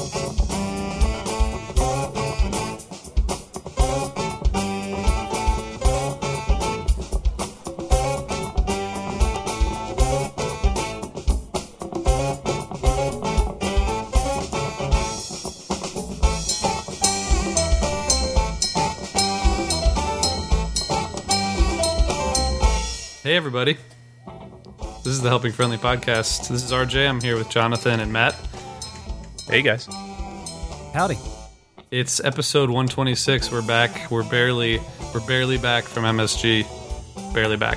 Hey everybody, this is the Helping Friendly Podcast. This is RJ. I'm here with Jonathan and Matt. Hey guys. Howdy. It's episode 126. We're back. We're barely back from MSG. Barely back.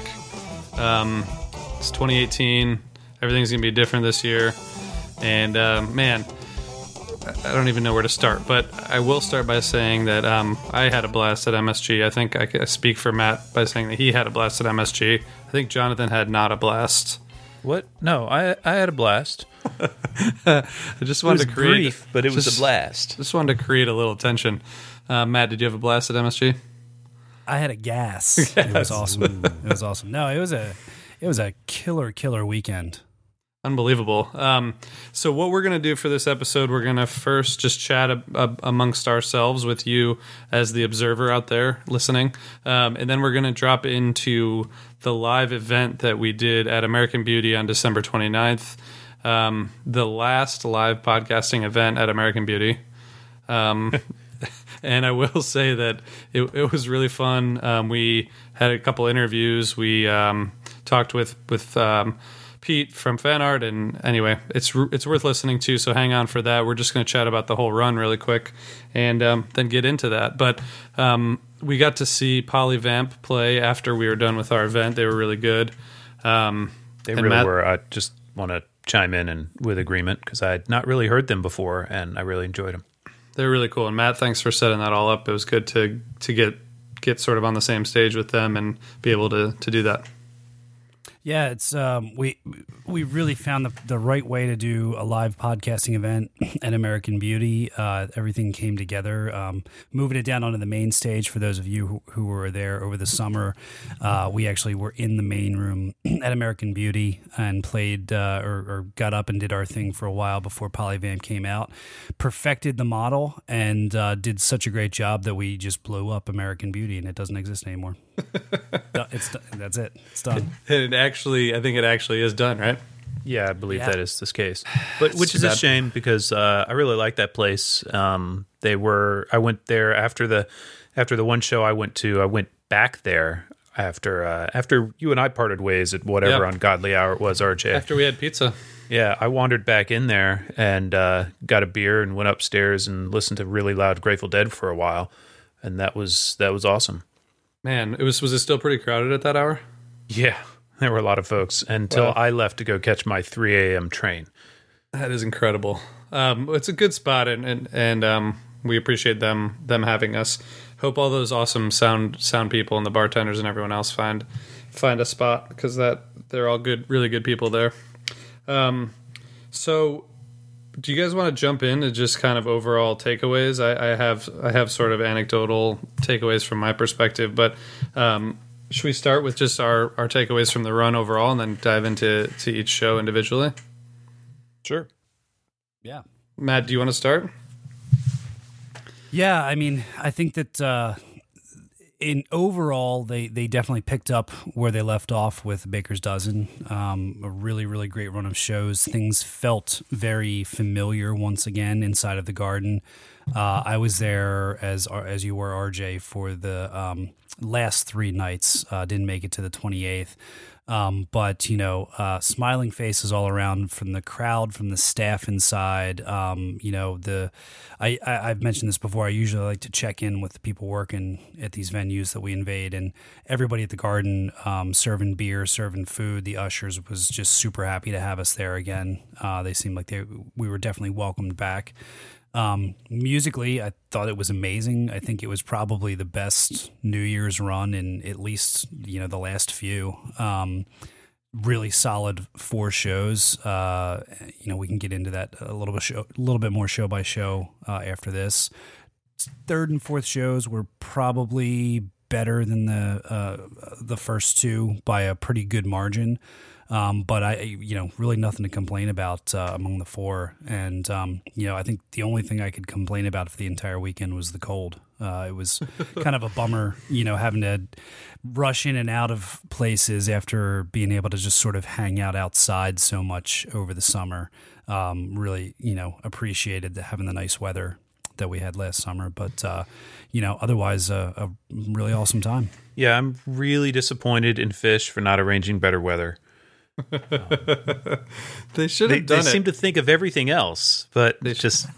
It's 2018. Everything's gonna be different this year. And man, I don't even know where to start. But I will start by saying that I had a blast at MSG. I think I speak for Matt by saying that he had a blast at MSG. I think Jonathan had not a blast. What? No, I had a blast. I just wanted to create, brief, but it was a blast. Just wanted to create a little tension. Matt, did you have a blast at MSG? I had a gas. It was awesome. It was awesome. No, it was a killer weekend. Unbelievable. So what we're going to do for this episode, we're going to first just chat amongst ourselves with you as the observer out there listening. And then we're going to drop into the live event that we did at American Beauty on December 29th. The last live podcasting event at American Beauty. And I will say that it was really fun. We had a couple interviews. We talked with Pete from Fan Art, and anyway, it's worth listening to, so hang on for that. We're just going to chat about the whole run really quick and then get into that. But we got to see Polyvamp play after we were done with our event. They were really good. They really were. I just want to chime in and with agreement because I had not really heard them before, and I really enjoyed them. They're really cool. And Matt, thanks for setting that all up. It was good to get sort of on the same stage with them and be able to do that. Yeah, it's we really found the right way to do a live podcasting event at American Beauty. Everything came together. Moving it down onto the main stage for those of you who were there over the summer. We actually were in the main room at American Beauty and played or got up and did our thing for a while before Polyvamp came out. Perfected the model and did such a great job that we just blew up American Beauty and it doesn't exist anymore. That's it. It's done. And I think it actually is done, right? Yeah, I believe that is this case. But which is a shame because I really like that place. I went there after the one show I went to. I went back there after you and I parted ways at whatever ungodly hour it was, RJ. After we had pizza. Yeah, I wandered back in there and got a beer and went upstairs and listened to really loud Grateful Dead for a while, and that was awesome. Man, was it still pretty crowded at that hour? Yeah, there were a lot of folks until I left to go catch my 3 a.m. train. That is incredible. It's a good spot, and we appreciate them having us. Hope all those awesome sound people and the bartenders and everyone else find a spot because they're all good, really good people there. So, do you guys want to jump in to just kind of overall takeaways? I have sort of anecdotal takeaways from my perspective, but should we start with just our takeaways from the run overall and then dive into each show individually? Sure. Yeah. Matt, do you want to start? Yeah, I mean, I think that in overall, they definitely picked up where they left off with Baker's Dozen. A really, really great run of shows. Things felt very familiar once again inside of the Garden. I was there as you were, RJ, for the last 3 nights. Didn't make it to the 28th. But, smiling faces all around from the crowd, from the staff inside. I've mentioned this before. I usually like to check in with the people working at these venues that we invade, and everybody at the Garden serving beer, serving food. The ushers was just super happy to have us there again. They seemed like we were definitely welcomed back. Musically, I thought it was amazing. I think it was probably the best New Year's run in at least, the last few. Really solid 4 shows. We can get into that a little bit more show by show after this. 3rd and 4th shows were probably better than the first 2 by a pretty good margin. But really nothing to complain about among the four. And, I think the only thing I could complain about for the entire weekend was the cold. It was kind of a bummer, having to rush in and out of places after being able to just sort of hang out outside so much over the summer. Really, appreciated having the nice weather that we had last summer. But, otherwise a really awesome time. Yeah, I'm really disappointed in Fish for not arranging better weather. They should have done it. They seem to think of everything else, but they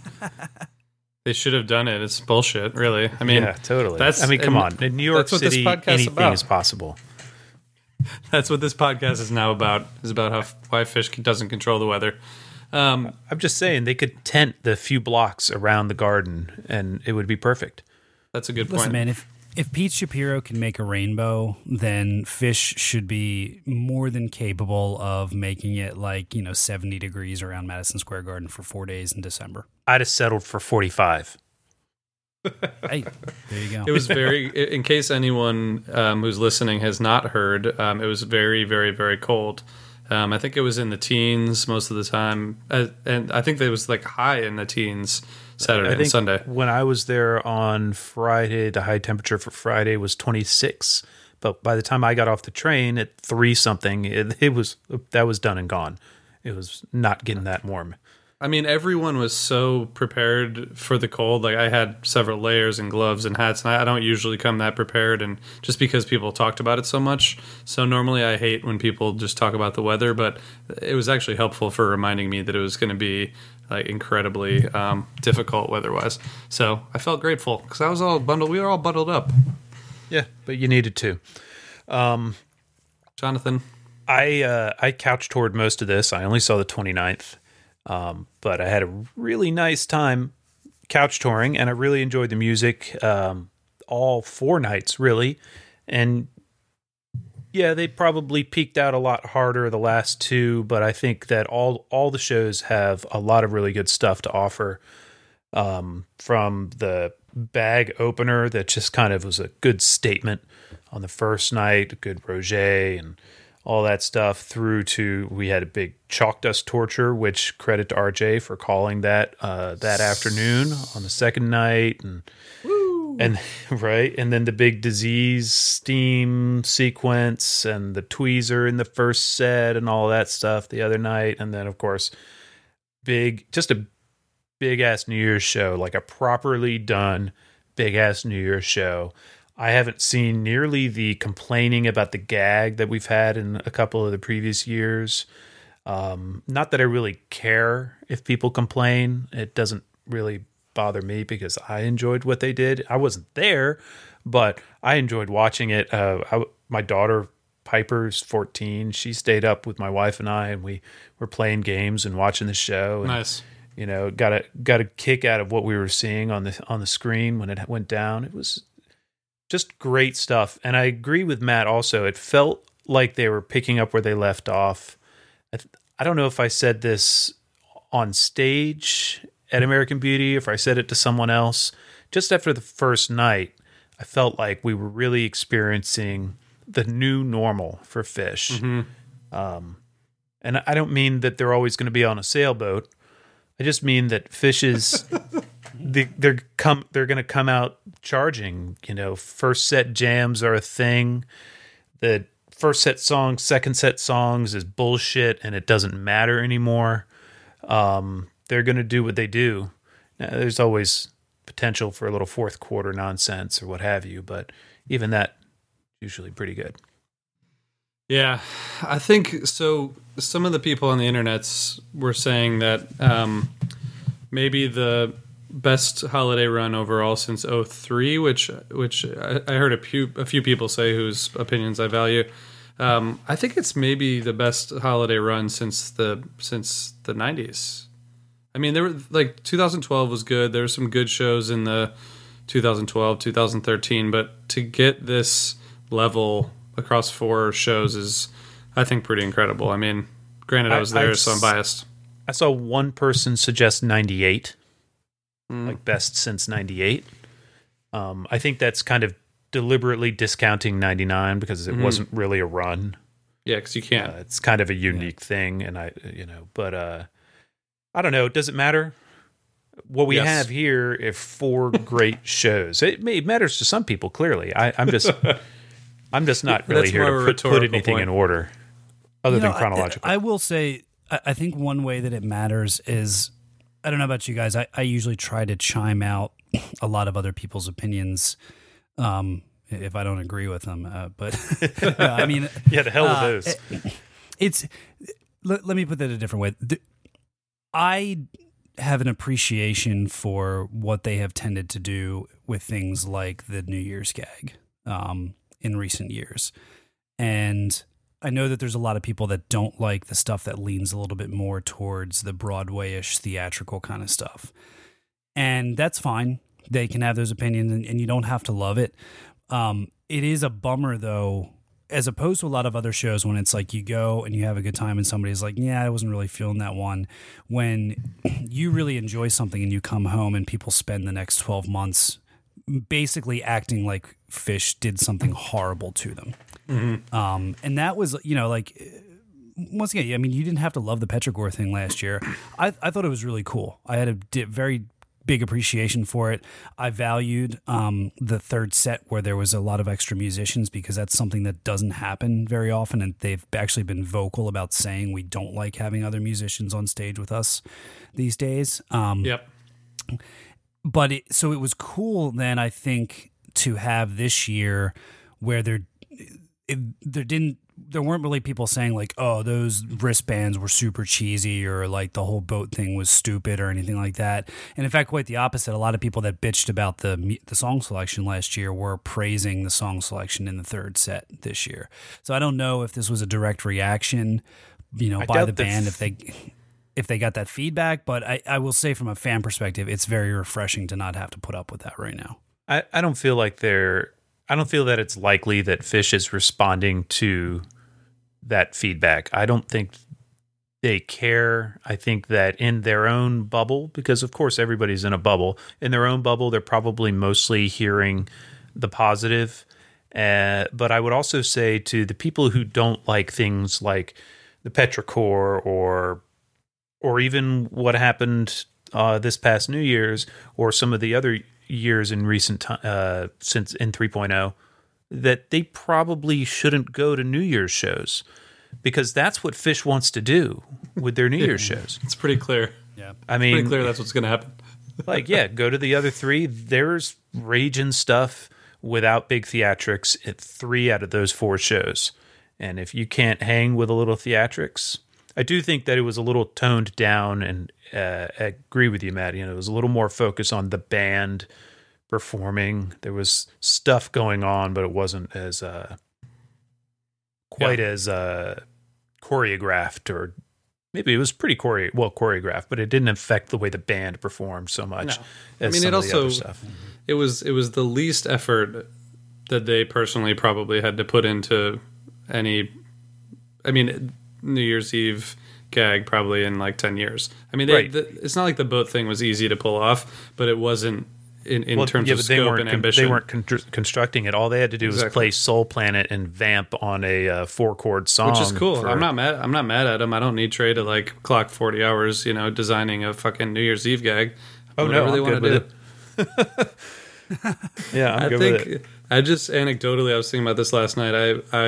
should have done it. It's bullshit, really. I mean, yeah, totally. Come on. In New York City, anything is possible. That's what this podcast is now about. Is about why Fish doesn't control the weather. I'm just saying they could tent the few blocks around the garden, and it would be perfect. That's a good point. Listen, man, if Pete Shapiro can make a rainbow, then Fish should be more than capable of making it 70 degrees around Madison Square Garden for 4 days in December. I'd have settled for 45. Hey, there you go. It was in case anyone who's listening has not heard, it was very, very, very cold. I think it was in the teens most of the time. And I think it was high in the teens Saturday and Sunday. When I was there on Friday, the high temperature for Friday was 26. But by the time I got off the train at 3-something, that was done and gone. It was not getting that warm. I mean, everyone was so prepared for the cold. I had several layers and gloves and hats, and I don't usually come that prepared, and just because people talked about it so much. So normally I hate when people just talk about the weather, but it was actually helpful for reminding me that it was going to be incredibly difficult weather-wise. So I felt grateful because I was all bundled. We were all bundled up. Yeah, but you needed to. Jonathan? I couch toured most of this. I only saw the 29th. But I had a really nice time couch touring, and I really enjoyed the music all 4 nights, really. And yeah, they probably peaked out a lot harder the last 2, but I think that all the shows have a lot of really good stuff to offer. From the bag opener that just kind of was a good statement on the first night, a good Roger and all that stuff, through to we had a big chalk dust torture, which credit to RJ for calling that afternoon on the second night, and right, and then the big disease steam sequence and the tweezer in the first set and all that stuff the other night, and then of course just a big ass New Year's show, a properly done big ass New Year's show. I haven't seen nearly the complaining about the gag that we've had in a couple of the previous years. Not that I really care if people complain. It doesn't really bother me because I enjoyed what they did. I wasn't there, but I enjoyed watching it. My daughter, Piper's 14. She stayed up with my wife and I, and we were playing games and watching the show. And, nice. Got a kick out of what we were seeing on the screen when it went down. It was just great stuff. And I agree with Matt also. It felt like they were picking up where they left off. I don't know if I said this on stage at American Beauty, if I said it to someone else. Just after the first night, I felt like we were really experiencing the new normal for Fish. Mm-hmm. And I don't mean that they're always going to be on a sailboat. I just mean that Fish is... they're going to come out charging. First set jams are a thing. The first set songs, second set songs is bullshit, and it doesn't matter anymore. They're going to do what they do. Now, there's always potential for a little fourth quarter nonsense or what have you, but even that usually pretty good. Yeah, I think so. Some of the people on the internets were saying that maybe the best holiday run overall since 2003, which I heard a few people say whose opinions I value. I think it's maybe the best holiday run since the 90s. I mean, there were 2012 was good. There were some good shows in the 2012, 2013, but to get this level across 4 shows is, I think, pretty incredible. I mean, granted, I was there, so I'm biased. I saw one person suggest 98. Best since 98. I think that's kind of deliberately discounting 99 because it wasn't really a run. Yeah, because you can't. It's kind of a unique thing, and but I don't know. Does it matter? What we have here are 4 great shows. It matters to some people, clearly. I'm just not really here to put anything in order other than chronological. I will say, I think one way that it matters is, I don't know about you guys, I usually try to chime out a lot of other people's opinions if I don't agree with them. But I mean... Yeah, the hell with those. Let me put that a different way. I have an appreciation for what they have tended to do with things like the New Year's gag in recent years. And I know that there's a lot of people that don't like the stuff that leans a little bit more towards the Broadway-ish theatrical kind of stuff. And that's fine. They can have those opinions, and you don't have to love it. It is a bummer, though, as opposed to a lot of other shows when it's like you go and you have a good time and somebody's like, yeah, I wasn't really feeling that one. When you really enjoy something and you come home and people spend the next 12 months basically acting like Phish did something horrible to them. Mm-hmm. And that was, like, once again, I mean, you didn't have to love the Petrogor thing last year. I thought it was really cool. I had a very big appreciation for it. I valued the third set where there was a lot of extra musicians, because that's something that doesn't happen very often, and they've actually been vocal about saying we don't like having other musicians on stage with us these days. Yep. But so it was cool then, I think, to have this year where there weren't really people saying like, oh, those wristbands were super cheesy, or like the whole boat thing was stupid, or anything like that. And in fact, quite the opposite. A lot of people that bitched about the song selection last year were praising the song selection in the third set this year. So I don't know if this was a direct reaction, by the band, if they got that feedback. But I will say, from a fan perspective, it's very refreshing to not have to put up with that right now. I don't feel that it's likely that Phish is responding to that feedback. I don't think they care. I think that in their own bubble, because of course everybody's in a bubble, in their own bubble, they're probably mostly hearing the positive. But I would also say to the people who don't like things like the Petrichor or even what happened this past New Year's, or some of the other years in recent time, since in 3.0, that they probably shouldn't go to New Year's shows, because that's what Phish wants to do with their New Year's shows. It's pretty clear. Yeah, I mean, pretty clear that's what's going to happen. Go to the other 3. There's raging stuff without big theatrics at 3 out of those 4 shows. And if you can't hang with a little theatrics, I do think that it was a little toned down, and I agree with you, Matt. It was a little more focus on the band performing. There was stuff going on, but it wasn't as quite as choreographed, or maybe it was pretty choreographed, but it didn't affect the way the band performed so much. No. As some of the other stuff. It was the least effort that they personally probably had to put into any. I mean, New Year's Eve gag probably in like 10 years. I mean, it's not like the boat thing was easy to pull off, but it wasn't in terms of scope and ambition. They weren't constructing it. All they had to do was play Soul Planet and vamp on a 4-chord song, which is cool. I'm not mad at them. I don't need Trey to like clock 40 hours, designing a fucking New Year's Eve gag. Oh no, I'm good with it. Yeah, I'm good with it. I just anecdotally, I was thinking about this last night.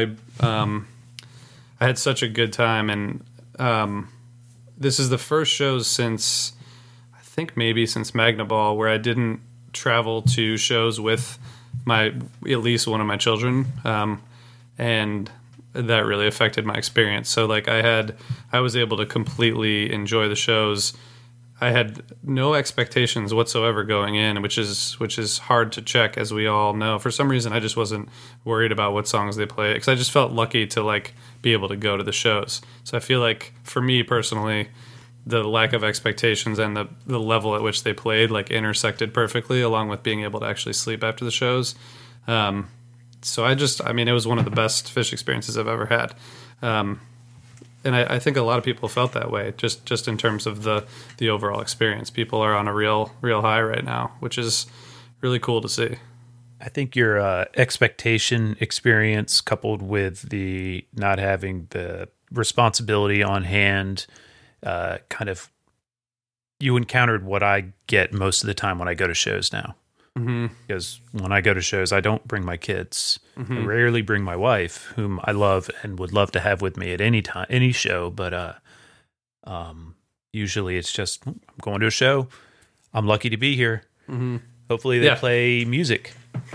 I had such a good time, and this is the first show since, I think maybe since Magna Ball, where I didn't travel to shows with at least one of my children, and that really affected my experience. So like I was able to completely enjoy the shows. I had no expectations whatsoever going in, which is hard to check, as we all know. For some reason, I just wasn't worried about what songs they play, because I just felt lucky to like be able to go to the shows. So I feel like for me personally, the lack of expectations and the level at which they played like intersected perfectly, along with being able to actually sleep after the shows. So it was one of the best Phish experiences I've ever had. And I think a lot of people felt that way, just in terms of the overall experience. People are on a real high right now, which is really cool to see. I think your expectation experience coupled with the not having the responsibility on hand, kind of, you encountered what I get most of the time when I go to shows now. Mm-hmm. Because when I go to shows, I don't bring my kids. Mm-hmm. I rarely bring my wife, whom I love and would love to have with me at any time, any show. But usually it's just, I'm going to a show. I'm lucky to be here. Mm-hmm. Hopefully they play music.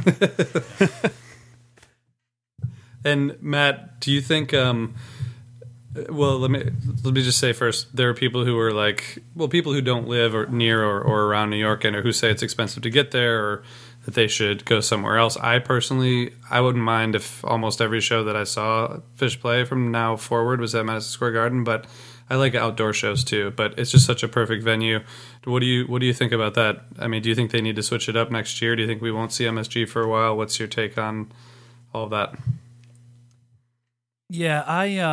And Matt, do you think? Well, let me just say first, there are people who are like, well, people who don't live near or around New York and who say it's expensive to get there or that they should go somewhere else. I personally, I wouldn't mind if almost every show that I saw Phish play from now forward was at Madison Square Garden, but I like outdoor shows too. But it's just such a perfect venue. What do you think about that? I mean, do you think they need to switch it up next year? Do you think we won't see MSG for a while? What's your take on all of that? Yeah,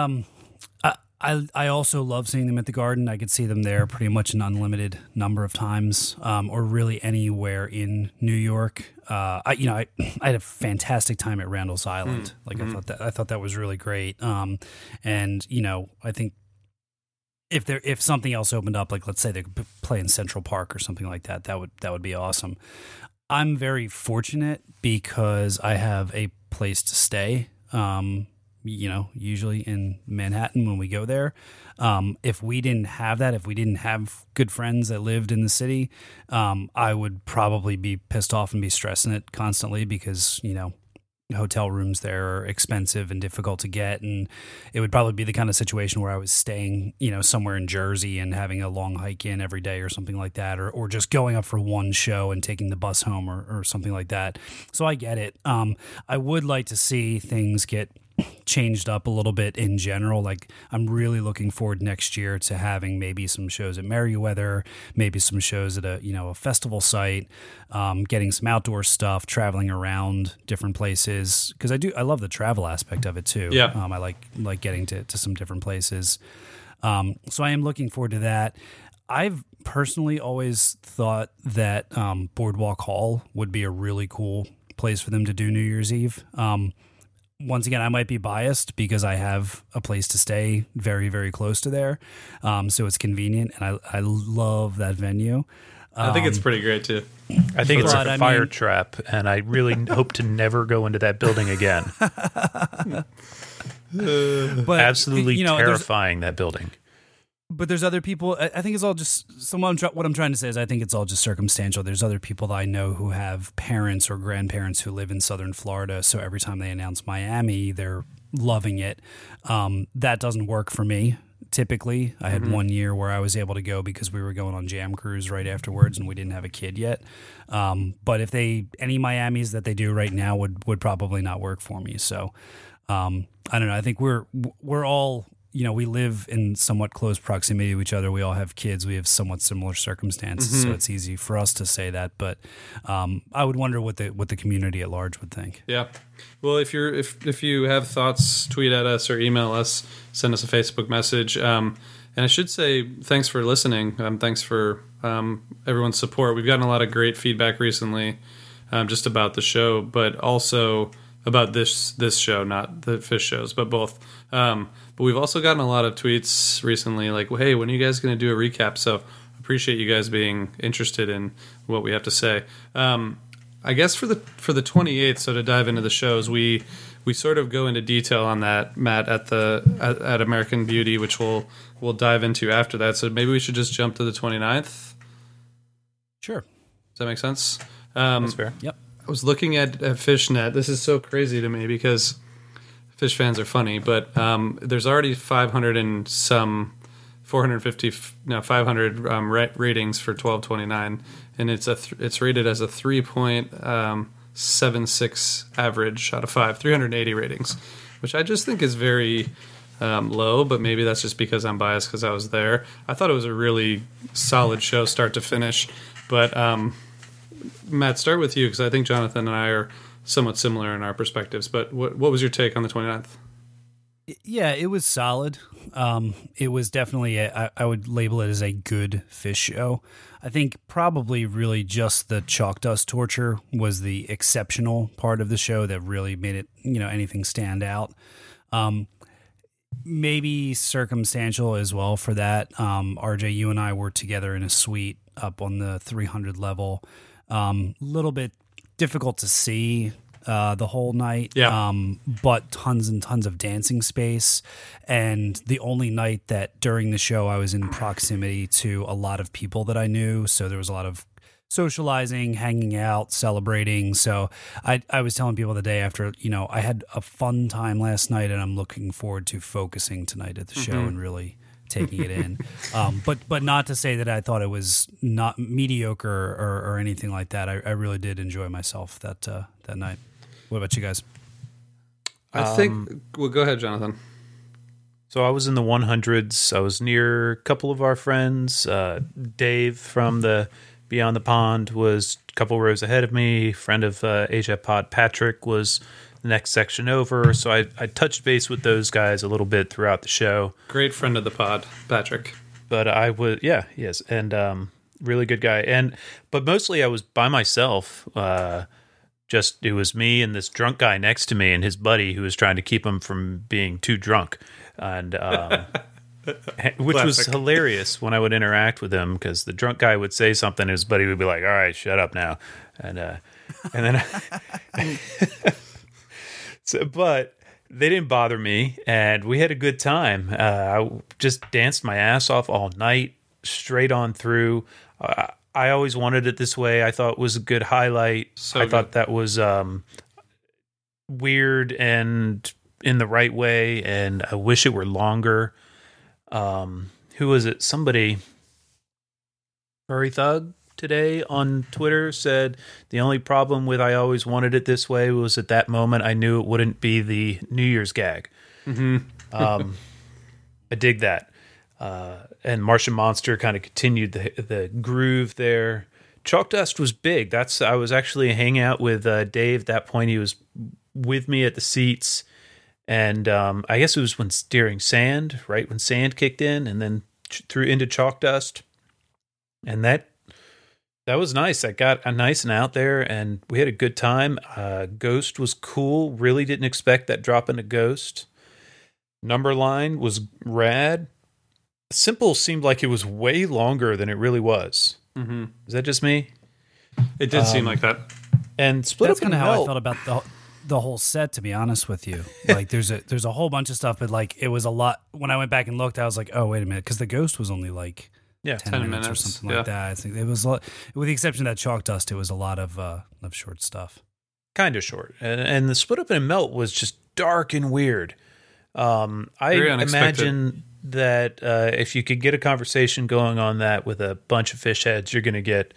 I also love seeing them at the Garden. I could see them there pretty much an unlimited number of times, or really anywhere in New York. I had a fantastic time at Randall's Island. I thought that was really great. And I think if something else opened up, like let's say they could play in Central Park or something like that, that would be awesome. I'm very fortunate because I have a place to stay. Usually in Manhattan when we go there. If we didn't have that, if we didn't have good friends that lived in the city, I would probably be pissed off and be stressing it constantly because, hotel rooms there are expensive and difficult to get. And it would probably be the kind of situation where I was staying, somewhere in Jersey and having a long hike in every day or something like that, or just going up for one show and taking the bus home or something like that. So I get it. I would like to see things get changed up a little bit in general. Like I'm really looking forward next year to having maybe some shows at Merriweather, maybe some shows at a festival site, getting some outdoor stuff, traveling around different places. Cause I love the travel aspect of it too. Yeah. I like getting to some different places. So I am looking forward to that. I've personally always thought that, Boardwalk Hall would be a really cool place for them to do New Year's Eve. Once again, I might be biased because I have a place to stay very, very close to there. So it's convenient, and I love that venue. I think it's pretty great, too. I think it's a fire trap, and I really hope to never go into that building again. But absolutely terrifying, that building. But there's other people. I think it's all just. What I'm trying to say is, I think it's all just circumstantial. There's other people that I know who have parents or grandparents who live in Southern Florida. So every time they announce Miami, they're loving it. That doesn't work for me. Typically, I had 1 year where I was able to go because we were going on Jam Cruise right afterwards, and we didn't have a kid yet. But if any Miamis that they do right now would probably not work for me. So I don't know. I think we're all. We live in somewhat close proximity to each other. We all have kids. We have somewhat similar circumstances, so it's easy for us to say that. But I would wonder what the community at large would think. Yeah. Well, if you have thoughts, tweet at us or email us. Send us a Facebook message. And I should say thanks for listening. Thanks for everyone's support. We've gotten a lot of great feedback recently, just about the show, but also about this show, not the Phish shows, but both. But we've also gotten a lot of tweets recently like, hey, when are you guys going to do a recap? So appreciate you guys being interested in what we have to say. I guess for the 28th, so to dive into the shows, we sort of go into detail on that, Matt, at American Beauty, which we'll dive into after that. So maybe we should just jump to the 29th. Sure. Does that make sense? That's fair. Yep. I was looking at Fishnet. This is so crazy to me because Phish fans are funny, but there's already 500 and some 450 500 ratings for 1229, and it's rated as a 3.76 average out of 5, 380 ratings, which I just think is very low, but maybe that's just because I'm biased because I was there. I thought it was a really solid show start to finish, but Matt, start with you because I think Jonathan and I are somewhat similar in our perspectives, but what was your take on the 29th? Yeah, it was solid. It was definitely, I would label it as a good Phish show. I think probably really just the chalk dust torture was the exceptional part of the show that really made it, anything stand out. Maybe circumstantial as well for that. RJ, you and I were together in a suite up on the 300 level. Little bit difficult to see the whole night, but tons and tons of dancing space. And the only night that during the show I was in proximity to a lot of people that I knew, so there was a lot of socializing, hanging out, celebrating. So I was telling people the day after, I had a fun time last night, and I'm looking forward to focusing tonight at the show and really taking it in. But not to say that I thought it was not mediocre or anything like that. I really did enjoy myself that night. What about you guys? I think. Well, go ahead, Jonathan. So I was in the 100s. I was near a couple of our friends. Dave from the Beyond the Pond was a couple rows ahead of me. Friend of Asia Pod, Patrick, was the next section over. So I touched base with those guys a little bit throughout the show. Great friend of the pod, Patrick. But I was, yes, and really good guy. But mostly I was by myself. It was me and this drunk guy next to me and his buddy who was trying to keep him from being too drunk, and which was hilarious when I would interact with him, because the drunk guy would say something, and his buddy would be like, "All right, shut up now," and then. But they didn't bother me, and we had a good time. I just danced my ass off all night, straight on through. I always wanted it this way. I thought it was a good highlight. I thought that was weird and in the right way, and I wish it were longer. Who was it? Somebody, Furry Thug, today on Twitter said the only problem with I always wanted it this way was at that moment I knew it wouldn't be the New Year's gag. Mm-hmm. I dig that. And Martian Monster kind of continued the groove there. Chalk Dust was big. I was actually hanging out with Dave at that point. He was with me at the seats, and I guess it was during Sand, right when Sand kicked in, and then threw into Chalk Dust, and that was nice. I got nice and out there, and we had a good time. Ghost was cool. Really didn't expect that drop into Ghost. Numberline was rad. Simple seemed like it was way longer than it really was. Mm-hmm. Is that just me? It did seem like that. And Split That's Up and kind of how Melt. I felt about the whole set, to be honest with you. Like there's a whole bunch of stuff, but like it was a lot. When I went back and looked, I was like, oh wait a minute, because the Ghost was only like 10 minutes or something like that. I think it was, with the exception of that Chalk Dust, it was a lot of short stuff. Kind of short, and the Split Up and Melt was just dark and weird. I imagine that if you could get a conversation going on that with a bunch of Phish heads, you're going to get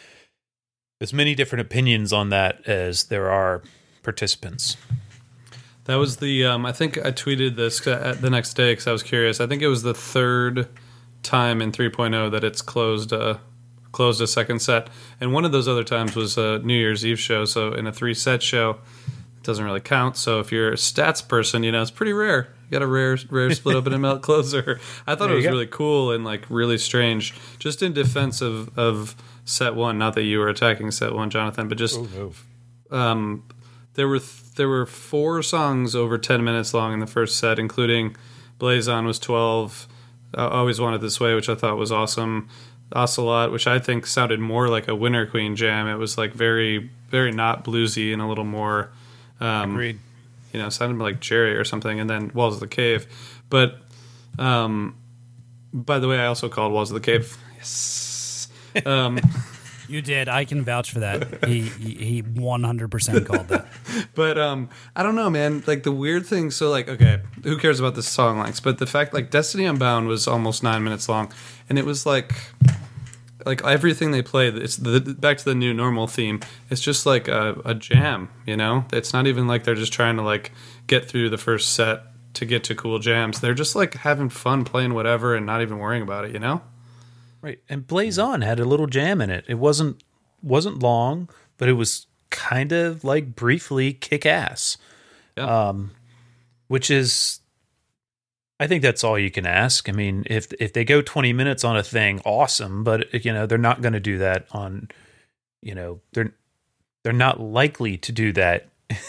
as many different opinions on that as there are participants. That was the I think I tweeted this the next day because I was curious. I think it was the third time in 3.0 that it's closed a second set, and one of those other times was a New Year's Eve show. So in a 3-set show, it doesn't really count. So if you're a stats person, it's pretty rare. You got a rare Split Open and Melt closer. I thought it was really cool and like really strange. Just in defense of set one, not that you were attacking set one, Jonathan, but just there were 4 songs over 10 minutes long in the first set, including Blaze On was 12. Always Wanted This Way, which I thought was awesome. Ocelot, which I think sounded more like a Winter Queen jam. It was like very, very not bluesy and a little more. Agreed. Sounded like Jerry or something, and then Walls of the Cave. But, by the way, I also called Walls of the Cave. Yes. You did. I can vouch for that. He 100% called that. But I don't know, man. Like the weird thing. So like, okay, who cares about the song lengths? But the fact, like, Destiny Unbound was almost 9 minutes long, and it was like everything they play. It's back to the new normal theme. It's just like a jam. It's not even like they're just trying to like get through the first set to get to cool jams. They're just like having fun playing whatever and not even worrying about it. Right, and Blaze On had a little jam in it. It wasn't long, but it was kind of like briefly kick ass. Yeah. Which is I think that's all you can ask. I mean, if they go 20 minutes on a thing, awesome. But they're not going to do that on, they're not likely to do that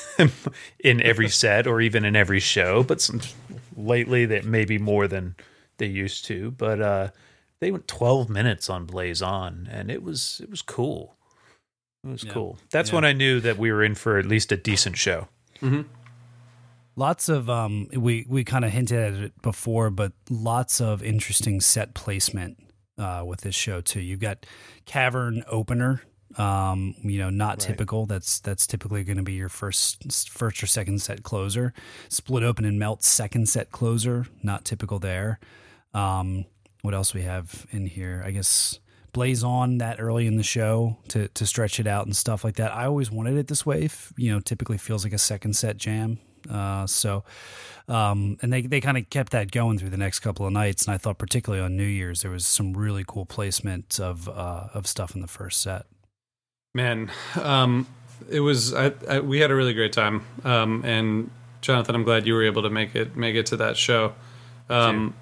in every set or even in every show. But lately, that may be more than they used to. But they went 12 minutes on Blaze On, and it was cool. It was cool. That's when I knew that we were in for at least a decent show. Mm-hmm. Lots of we kind of hinted at it before, but lots of interesting set placement with this show too. You've got Cavern opener, not typical. That's typically going to be your first or second set closer. Split Open and Melt second set closer, not typical there. What else we have in here? I guess Blaze On that early in the show to stretch it out and stuff like that. I always wanted it this way. Typically feels like a second set jam. And they kind of kept that going through the next couple of nights. And I thought particularly on New Year's, there was some really cool placement of stuff in the first set. Man, it was, we had a really great time. And Jonathan, I'm glad you were able to make it to that show. The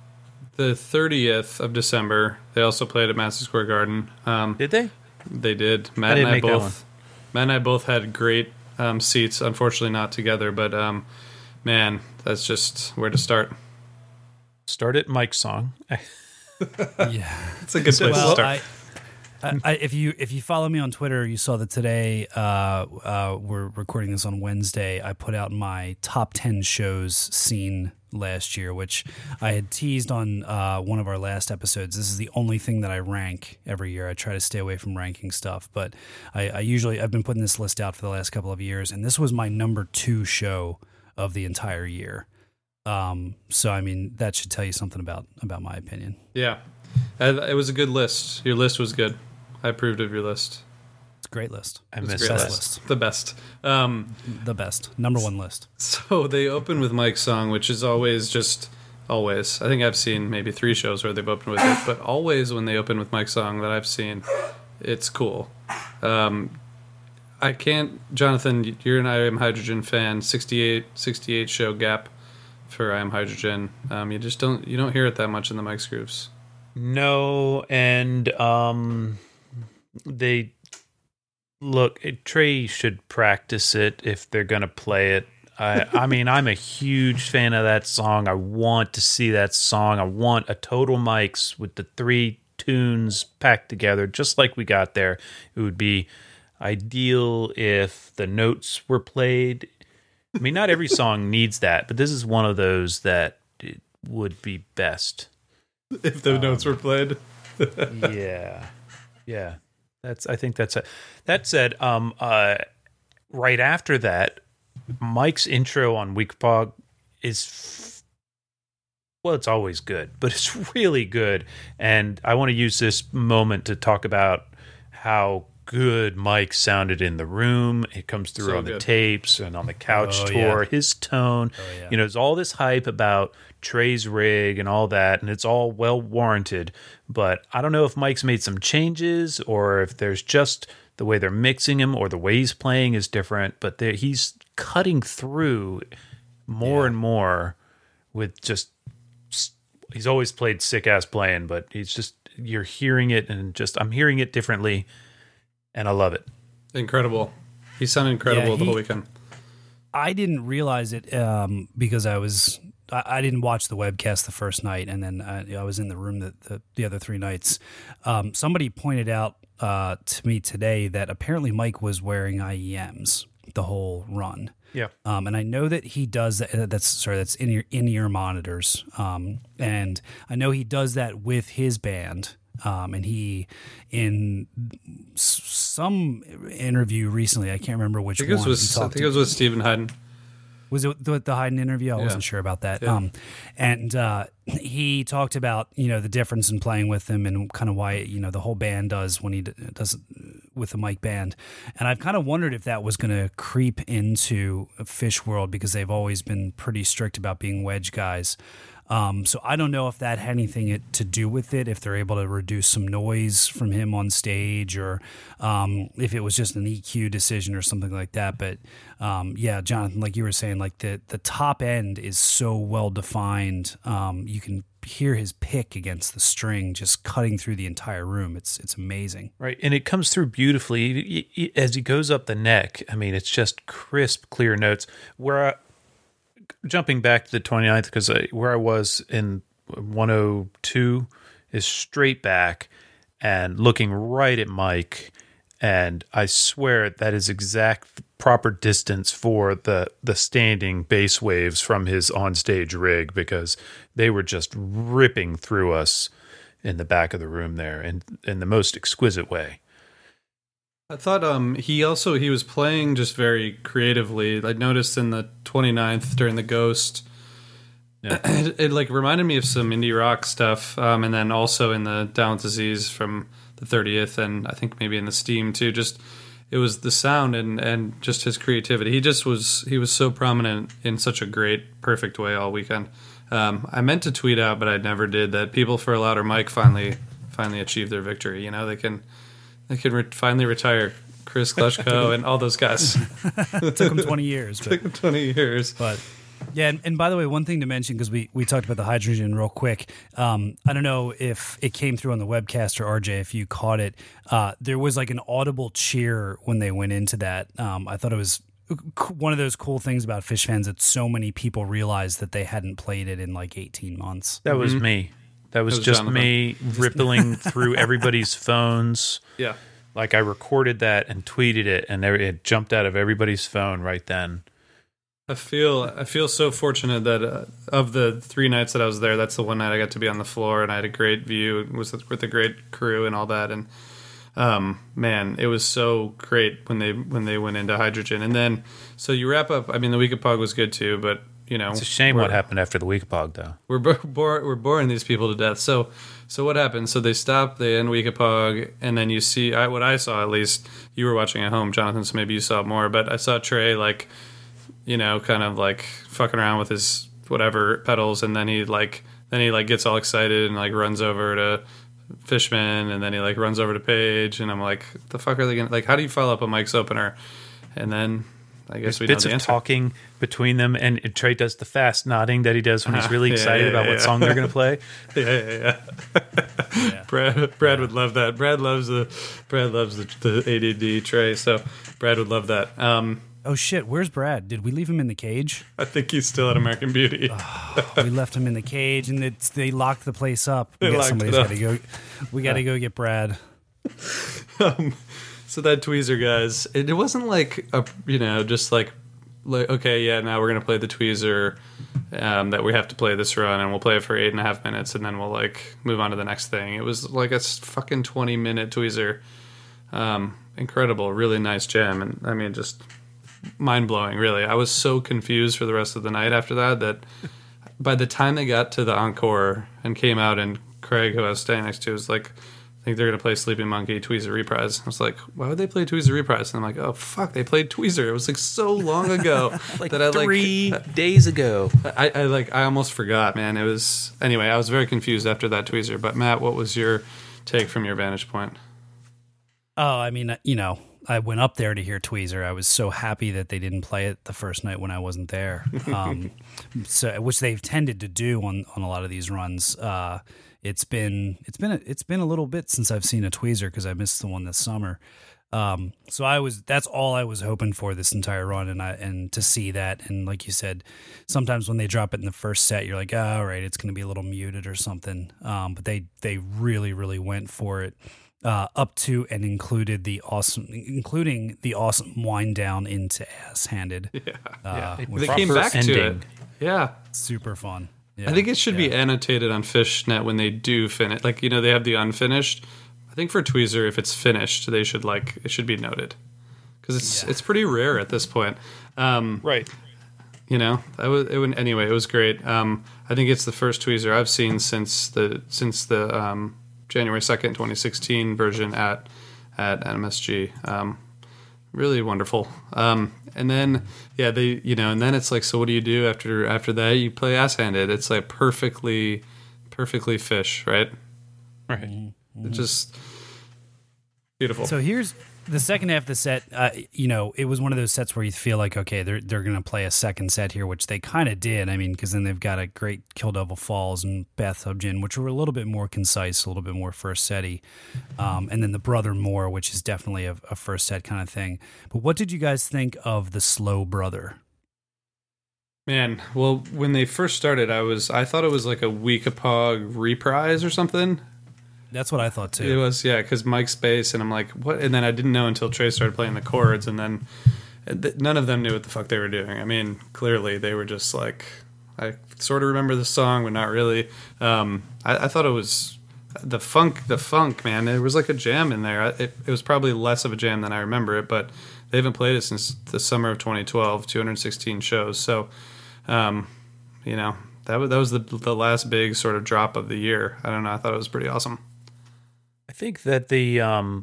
30th of December, they also played at Madison Square Garden. Did they? They did. Matt and I both had great seats, unfortunately not together, but man, that's just where to start. Start at Mike's Song. Yeah, it's a good place to start. If you follow me on Twitter, you saw that today we're recording this on Wednesday. I put out my top 10 shows seen last year, which I had teased on one of our last episodes. This is the only thing that I rank every year. I try to stay away from ranking stuff, but I've been putting this list out for the last couple of years, and this was my number 2 show of the entire year. So I mean, that should tell you something about my opinion. Yeah, it was a good list. Your list was good. I approved of your list. It's a great list. I missed that list. The best. The best. Number 1 list. So they open with Mike's Song, which is always. I think I've seen maybe 3 shows where they've opened with it, but always when they open with Mike's Song that I've seen, it's cool. I can't, Jonathan, you're an I Am Hydrogen fan, 68 show gap for I Am Hydrogen. You don't hear it that much in the Mike's groups. No, and Trey should practice it if they're going to play it. I mean, I'm a huge fan of that song. I want to see that song. I want a Total Mike's with the 3 tunes packed together, just like we got there. It would be ideal if the notes were played. I mean, not every song needs that, but this is one of those that it would be best. If the notes were played. Yeah. I think that's it. That said, right after that, Mike's intro on Weekpog is, it's always good, but it's really good. And I want to use this moment to talk about how good Mike sounded in the room. It comes through on the tapes and on the couch tour. Yeah. His tone, there's all this hype about Trey's rig and all that, and it's all well warranted. But I don't know if Mike's made some changes or if there's just the way they're mixing him or the way he's playing is different. But he's cutting through more and more with just. He's always played sick ass playing, but you're hearing it and I'm hearing it differently. And I love it. Incredible. He sounded incredible the whole weekend. I didn't realize it because I didn't watch the webcast the first night, and then I was in the room the other 3 nights. Somebody pointed out to me today that apparently Mike was wearing IEMs the whole run. Yeah. And I know that he does that. That's in-ear monitors. And I know he does that with his band. And he, in some interview recently, I can't remember which one. I think it was with Stephen Hayden. Was it the Hayden interview? I wasn't sure about that. Yeah. And he talked about the difference in playing with him and kind of why the whole band does when he does it with the Mike band. And I've kind of wondered if that was going to creep into Fish World because they've always been pretty strict about being wedge guys. So I don't know if that had anything to do with it, if they're able to reduce some noise from him on stage, or if it was just an EQ decision or something like that. But yeah, Jonathan, like you were saying, like the top end is so well defined. You can hear his pick against the string just cutting through the entire room. It's amazing. Right, and it comes through beautifully as he goes up the neck. I mean, it's just crisp, clear notes. Jumping back to the 29th, because where I was in 102 is straight back and looking right at Mike, and I swear that is exact proper distance for the standing bass waves from his onstage rig, because they were just ripping through us in the back of the room there in the most exquisite way. I thought he was playing just very creatively. I noticed in the 29th during the Ghost, it like reminded me of some indie rock stuff, and then also in the Down with Disease from the 30th, and I think maybe in the Steam too. Just it was the sound and just his creativity. He was so prominent in such a great, perfect way all weekend. I meant to tweet out, but I never did, that People for a Louder Mike finally achieved their victory. You know, they can finally retire Chris Klushko and all those guys. It took them 20 years. It took them 20 years. But yeah, and by the way, one thing to mention, because we talked about the hydrogen real quick. I don't know if it came through on the webcast or RJ, if you caught it. There was like an audible cheer when they went into that. I thought it was one of those cool things about Phish fans that so many people realized that they hadn't played it in like 18 months. That was me. That was just Jonathan. Me rippling through everybody's phones. Yeah. Like I recorded that and tweeted it, and it jumped out of everybody's phone right then. I feel so fortunate that of the 3 nights that I was there, that's the one night I got to be on the floor, and I had a great view. It was with a great crew and all that, and man, it was so great when they went into Hydrogen. And then so you wrap up. I mean, the Weekapog was good too, but you know, it's a shame what happened after the Weekapog, though. We're boring these people to death. So what happened? So they stopped, they end Weekapog, and then you see what I saw, at least. You were watching at home, Jonathan, so maybe you saw more. But I saw Trey, like, you know, kind of like fucking around with his whatever pedals, and then he gets all excited and like runs over to Fishman, and then he like runs over to Page, and I'm like, the fuck are they gonna, like, how do you follow up a Mike's opener? And then I guess we bits know the of answer. Talking between them, and Trey does the fast nodding that he does when he's really excited about what song they're going to play. Yeah. Brad would love that. Brad loves the ADD Trey, so Brad would love that. Oh shit, where's Brad? Did we leave him in the cage? I think he's still at American Beauty. We left him in the cage, and they locked the place up. We got to go. We got to go get Brad. So that tweezer, guys, it wasn't like just like okay, yeah, now we're gonna play the tweezer that we have to play this run, and we'll play it for 8.5 minutes, and then we'll like move on to the next thing. It was like a fucking 20-minute tweezer. Incredible, really nice jam, and I mean, just mind blowing. Really, I was so confused for the rest of the night after that by the time they got to the encore and came out, and Craig, who I was staying next to, was like, I think they're going to play Sleeping Monkey, Tweezer Reprise. I was like, why would they play Tweezer Reprise? And I'm like, oh, fuck, they played Tweezer. It was like so long ago. Like that I 3 days ago. I almost forgot, man. It was, anyway, I was very confused after that Tweezer. But Matt, what was your take from your vantage point? Oh, I mean, you know, I went up there to hear Tweezer. I was so happy that they didn't play it the first night when I wasn't there. So, which they've tended to do on a lot of these runs. It's been a little bit since I've seen a Tweezer because I missed the one this summer. So that's all I was hoping for this entire run, and to see that. And like you said, sometimes when they drop it in the first set, you're like, oh, all right, it's going to be a little muted or something. But they really, really went for it. Up to and including the awesome wind down into Ass Handed. Yeah. They came back ending. To it. Yeah. Super fun. Yeah. I think it should be annotated on Fishnet when they do finish. Like, you know, they have the unfinished. I think for Tweezer, if it's finished, they should it should be noted. Because it's pretty rare at this point. Right. You know, anyway, it was great. I think it's the first Tweezer I've seen since the January 2nd, 2016 version at MSG. really wonderful. And then and then it's like, so what do you do after that? You play Ass Handed. It's like perfectly Fish, right? Right. It's just beautiful. So here's the second half of the set. It was one of those sets where you feel like, okay, they're going to play a second set here, which they kind of did. I mean, because then they've got a great Kill Devil Falls and Bathtub Gin, which were a little bit more concise, a little bit more first setty. And then the Brother More, which is definitely a first set kind of thing. But what did you guys think of the Slow Brother? Man, well, when they first started, I thought it was like a Weekapog reprise or something. That's what I thought too. It was, yeah, because Mike's bass, and I'm like, what? And then I didn't know until Trey started playing the chords, and then none of them knew what the fuck they were doing. I mean, clearly they were just like, I sort of remember the song, but not really. I thought it was the funk, man. There was like a jam in there. It was probably less of a jam than I remember it, but they haven't played it since the summer of 2012, 216 shows. So, that was the last big sort of drop of the year. I don't know. I thought it was pretty awesome. I think that the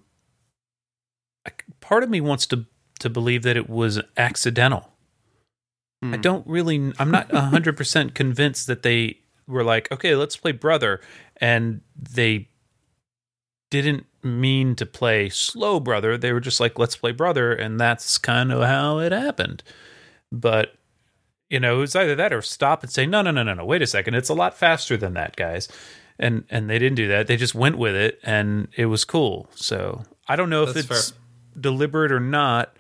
part of me wants to believe that it was accidental. I'm not 100% convinced that they were like, okay, let's play Brother, and they didn't mean to play Slow Brother. They were just like, let's play Brother, and that's kind of how it happened. But it was either that or stop and say, no, wait a second, it's a lot faster than that, guys. And they didn't do that. They just went with it, and it was cool. So I don't know if it's deliberate or not,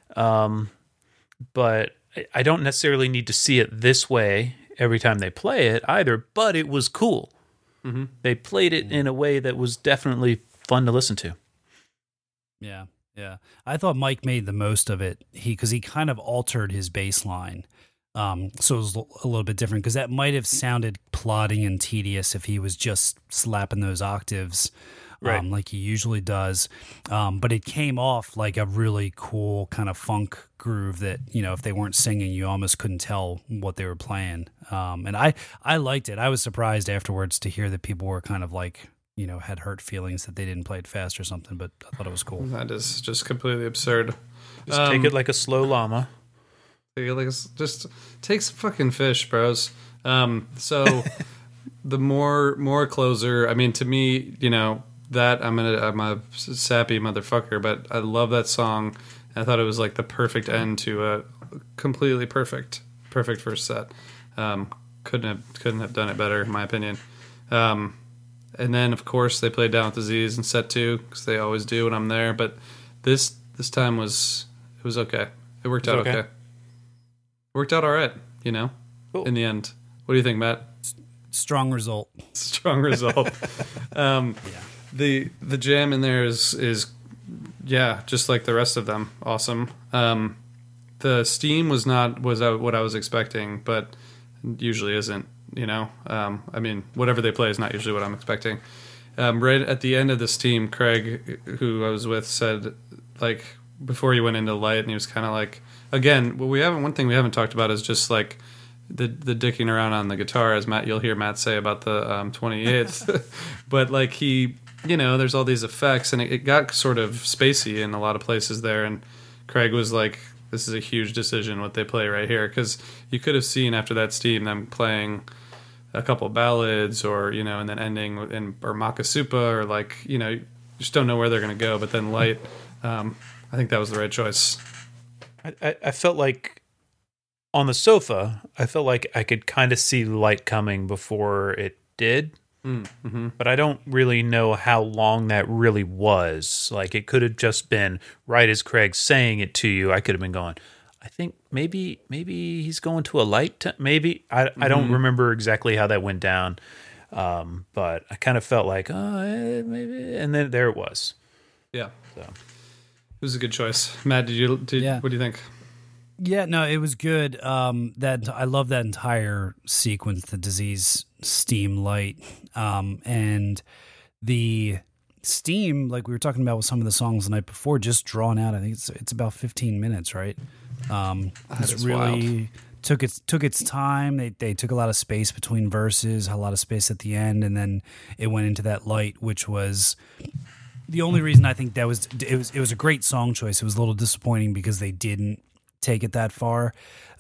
but I don't necessarily need to see it this way every time they play it either, but it was cool. Mm-hmm. They played it in a way that was definitely fun to listen to. Yeah. I thought Mike made the most of it because he kind of altered his bass line. So it was a little bit different because that might have sounded plodding and tedious if he was just slapping those octaves like he usually does. But it came off like a really cool kind of funk groove that, if they weren't singing, you almost couldn't tell what they were playing. And I liked it. I was surprised afterwards to hear that people were kind of like, had hurt feelings that they didn't play it fast or something, but I thought it was cool. That is just completely absurd. Just take it like a slow llama. Just take some fucking fish, bros. So the more closer. I mean, to me, that I'm a sappy motherfucker, but I love that song. I thought it was like the perfect end to a completely perfect first set. Couldn't have done it better, in my opinion. And then of course they played Down with the Z's in set 2 because they always do when I'm there. But this time it was okay. It worked out okay. Worked out all right, cool. In the end. What do you think, Matt? Strong result. Yeah. The jam in there is just like the rest of them. Awesome. The steam was what I was expecting, but usually isn't, I mean, whatever they play is not usually what I'm expecting. Right at the end of the steam, Craig, who I was with, said, like, before he went into light, and he was kind of like, again, one thing we haven't talked about is just like the dicking around on the guitar, as you'll hear Matt say about the 28th. But like there's all these effects, and it got sort of spacey in a lot of places there. And Craig was like, this is a huge decision what they play right here, because you could have seen after that steam them playing a couple ballads, or and then ending or Makasupa, or like you just don't know where they're going to go. But then light, I think that was the right choice. I felt like on the sofa, I felt like I could kind of see light coming before it did. Mm-hmm. But I don't really know how long that really was. Like, it could have just been right as Craig's saying it to you. I could have been going, I think maybe he's going to a light. Maybe I don't remember exactly how that went down. But I kind of felt like, maybe, and then there it was. Yeah. So. It was a good choice. Matt, what do you think? Yeah, no, it was good. That I love that entire sequence, the disease, steam, light, and the steam, like we were talking about with some of the songs the night before, just drawn out. I think it's about 15 minutes, right? It's really wild. took its time. They took a lot of space between verses, a lot of space at the end, and then it went into that light, which was The only reason I think that was it was a great song choice. It was a little disappointing because they didn't take it that far.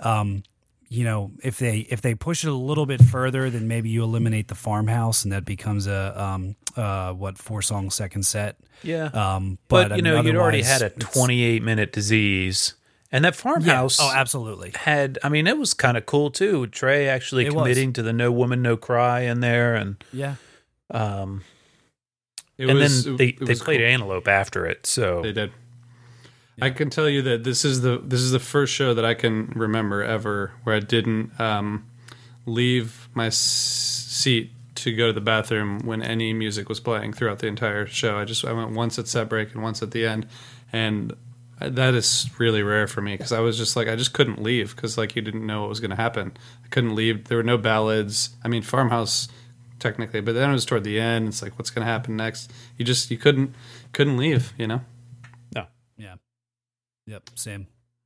If they push it a little bit further, then maybe you eliminate the farmhouse and that becomes a 4-song second set. Yeah. But you'd already had a 28-minute disease. And that farmhouse absolutely. It was kind of cool too. Trey actually committing to the No Woman, No Cry in there. And yeah. Then they played cool. Antelope after it. So they did. Yeah. I can tell you that this is the first show that I can remember ever where I didn't leave my seat to go to the bathroom when any music was playing throughout the entire show. I went once at set break and once at the end, and that is really rare for me because I was just like I just couldn't leave because like you didn't know what was going to happen. I couldn't leave. There were no ballads. I mean, Farmhouse technically, but then it was toward the end. It's like what's going to happen next? You couldn't leave. No. Yeah. Yep. Same.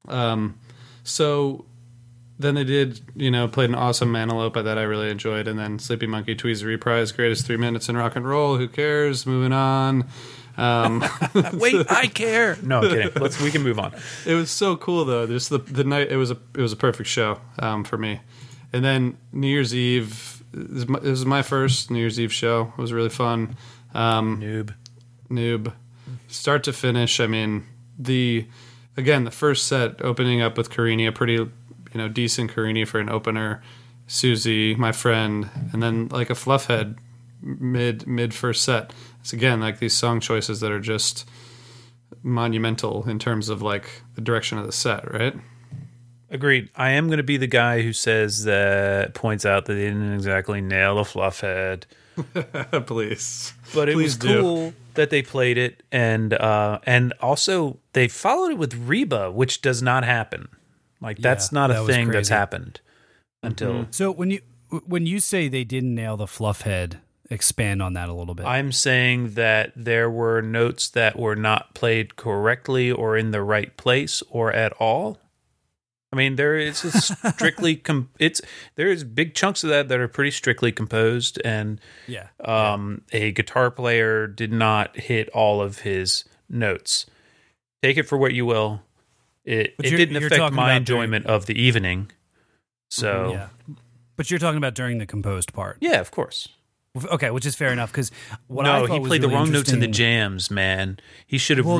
So then they did, played an awesome Antelope that I really enjoyed, and then Sleepy Monkey Tweezer reprise, greatest 3 minutes in rock and roll. Who cares? Moving on. Wait, I care. No, I'm kidding. We can move on. It was so cool though. Just the night. It was a perfect show for me. And then New Year's Eve. This was my first New Year's Eve show. It was really fun. Noob. Start to finish. I mean, the first set opening up with Carini, a pretty decent Carini for an opener. Susie, my friend, and then like a Fluffhead mid first set. It's again like these song choices that are just monumental in terms of like the direction of the set, right? Agreed. I am going to be the guy who points out that they didn't exactly nail a Fluffhead. Please. But it was cool that they played it, and also they followed it with Reba, which does not happen. Like that's not a thing that's happened until. So when you say they didn't nail the Fluffhead, expand on that a little bit. I'm saying that there were notes that were not played correctly or in the right place or at all. I mean, there is a strictly there is big chunks of that are pretty strictly composed, and a guitar player did not hit all of his notes. Take it for what you will. It didn't affect my enjoyment of the evening. So, but you're talking about during the composed part. Yeah, of course. Okay, which is fair enough because he played the wrong notes in the jams. Man, he should have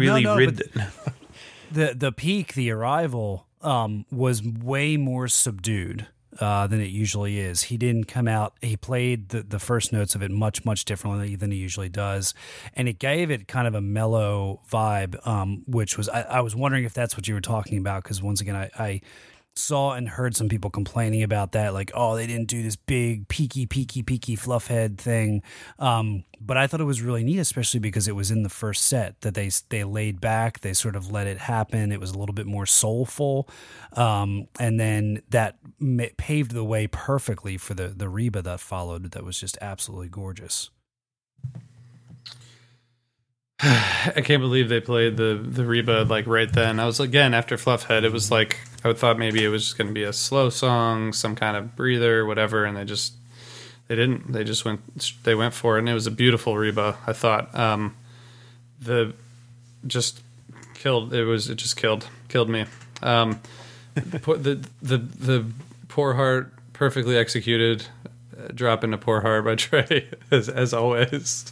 the peak, the arrival, was way more subdued than it usually is. He didn't come out. He played the first notes of it much differently than he usually does, and it gave it kind of a mellow vibe. Which was I was wondering if that's what you were talking about because once again I saw and heard some people complaining about that, like, oh, they didn't do this big peaky Fluffhead thing. But I thought it was really neat, especially because it was in the first set that they laid back, they sort of let it happen. It was a little bit more soulful. And then that paved the way perfectly for the Reba that followed. That was just absolutely gorgeous. I can't believe they played the Reba like right then. I was again after Fluffhead. It was like I thought maybe it was just going to be a slow song, some kind of breather, whatever, and they didn't. They went for it, and it was a beautiful Reba. I thought it just killed me. The Poor Heart perfectly executed. Drop into Poor Heart by Trey, as always.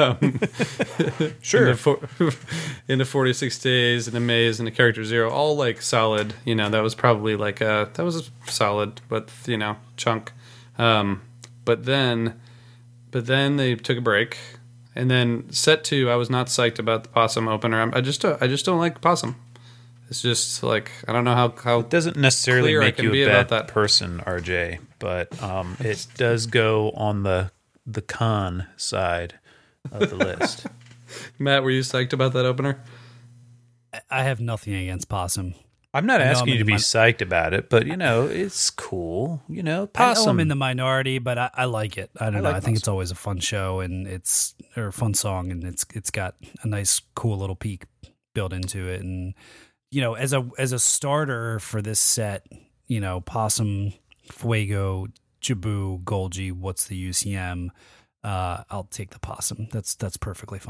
Sure. Into 46 Days, and Amaze, and Character Zero, all like solid. That was probably like that was a solid, but chunk. But then they took a break, and then set 2. I was not psyched about the Possum opener. I just don't like Possum. It's just like I don't know how it doesn't necessarily make you a bad person, RJ, but it does go on the con side of the list. Matt, were you psyched about that opener? I have nothing against Possum. I'm not asking you to be psyched about it, but it's cool. Possum. I know I'm in the minority, but I like it. I don't know. I think it's always a fun show, and it's a fun song, and it's got a nice, cool little peak built into it, and. As a starter for this set, Possum, Fuego, Jabu, Golgi, what's the UCM? I'll take the Possum. That's perfectly fine.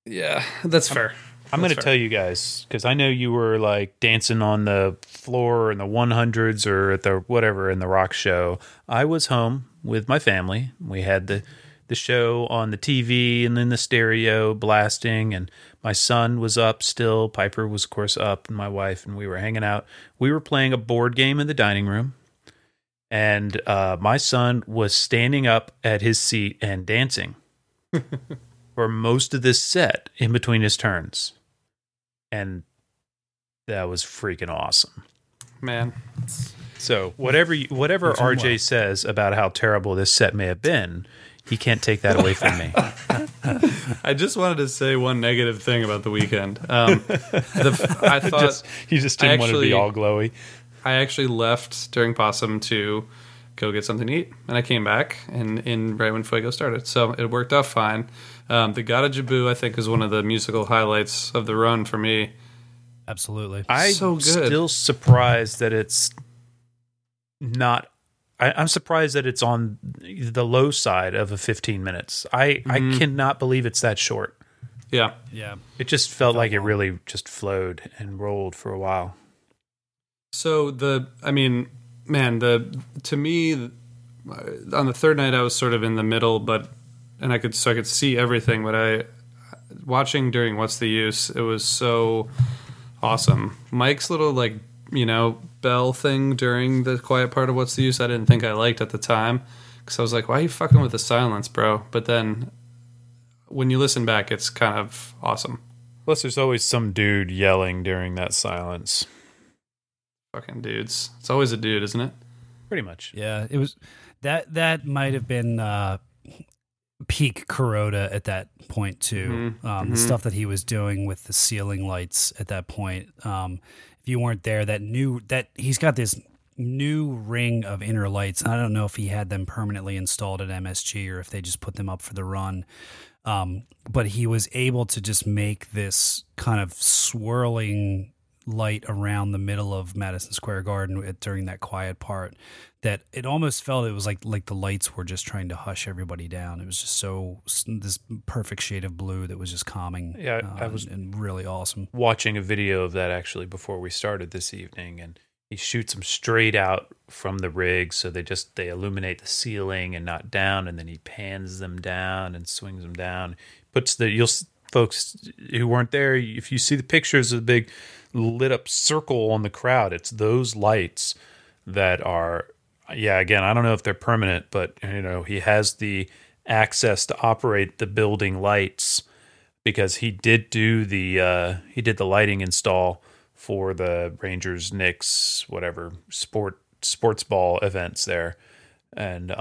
Yeah, that's fair. I'm going to tell you guys, because I know you were like dancing on the floor in the 100s or at the whatever in the rock show. I was home with my family. We had the show on the TV and then the stereo blasting, and my son was up still. Piper was, of course, up, and my wife, and we were hanging out. We were playing a board game in the dining room, and my son was standing up at his seat and dancing for most of this set in between his turns. And that was freaking awesome. Man. So whatever RJ says about how terrible this set may have been, he can't take that away from me. I just wanted to say one negative thing about the weekend. I thought you just didn't want to be all glowy. I actually left during Possum to go get something to eat, and I came back in right when Fuego started, so it worked out fine. The Gata Jabu, I think, is one of the musical highlights of the run for me. Absolutely. I'm so good. Still surprised that it's not. I'm surprised that it's on the low side of a 15 minutes. I cannot believe it's that short. Yeah. It just felt like it really just flowed and rolled for a while. So to me, on the third night I was sort of in the middle, and I could see everything, but watching during What's the Use, it was so awesome. Mike's little bell thing during the quiet part of What's the Use I didn't think I liked at the time, because I was like, why are you fucking with the silence, bro? But then when you listen back, it's kind of awesome. Plus there's always some dude yelling during that silence. Fucking dudes. It's always a dude, isn't it? Pretty much. Yeah, it was that might have been peak Kuroda at that point too. The stuff that he was doing with the ceiling lights at that point. If you weren't there, that he's got this new ring of inner lights. I don't know if he had them permanently installed at MSG or if they just put them up for the run. But he was able to just make this kind of swirling light around the middle of Madison Square Garden during that quiet part, that it almost felt it was like the lights were just trying to hush everybody down. It was just this perfect shade of blue that was just calming. Yeah, I was and really awesome. Watching a video of that actually before we started this evening, and he shoots them straight out from the rig, so they illuminate the ceiling and not down, and then he pans them down and swings them down. Folks who weren't there, if you see the pictures of the big lit up circle on the crowd, it's those lights that are, again, I don't know if they're permanent, but he has the access to operate the building lights because he did do the lighting install for the Rangers, Knicks, whatever sports ball events there. And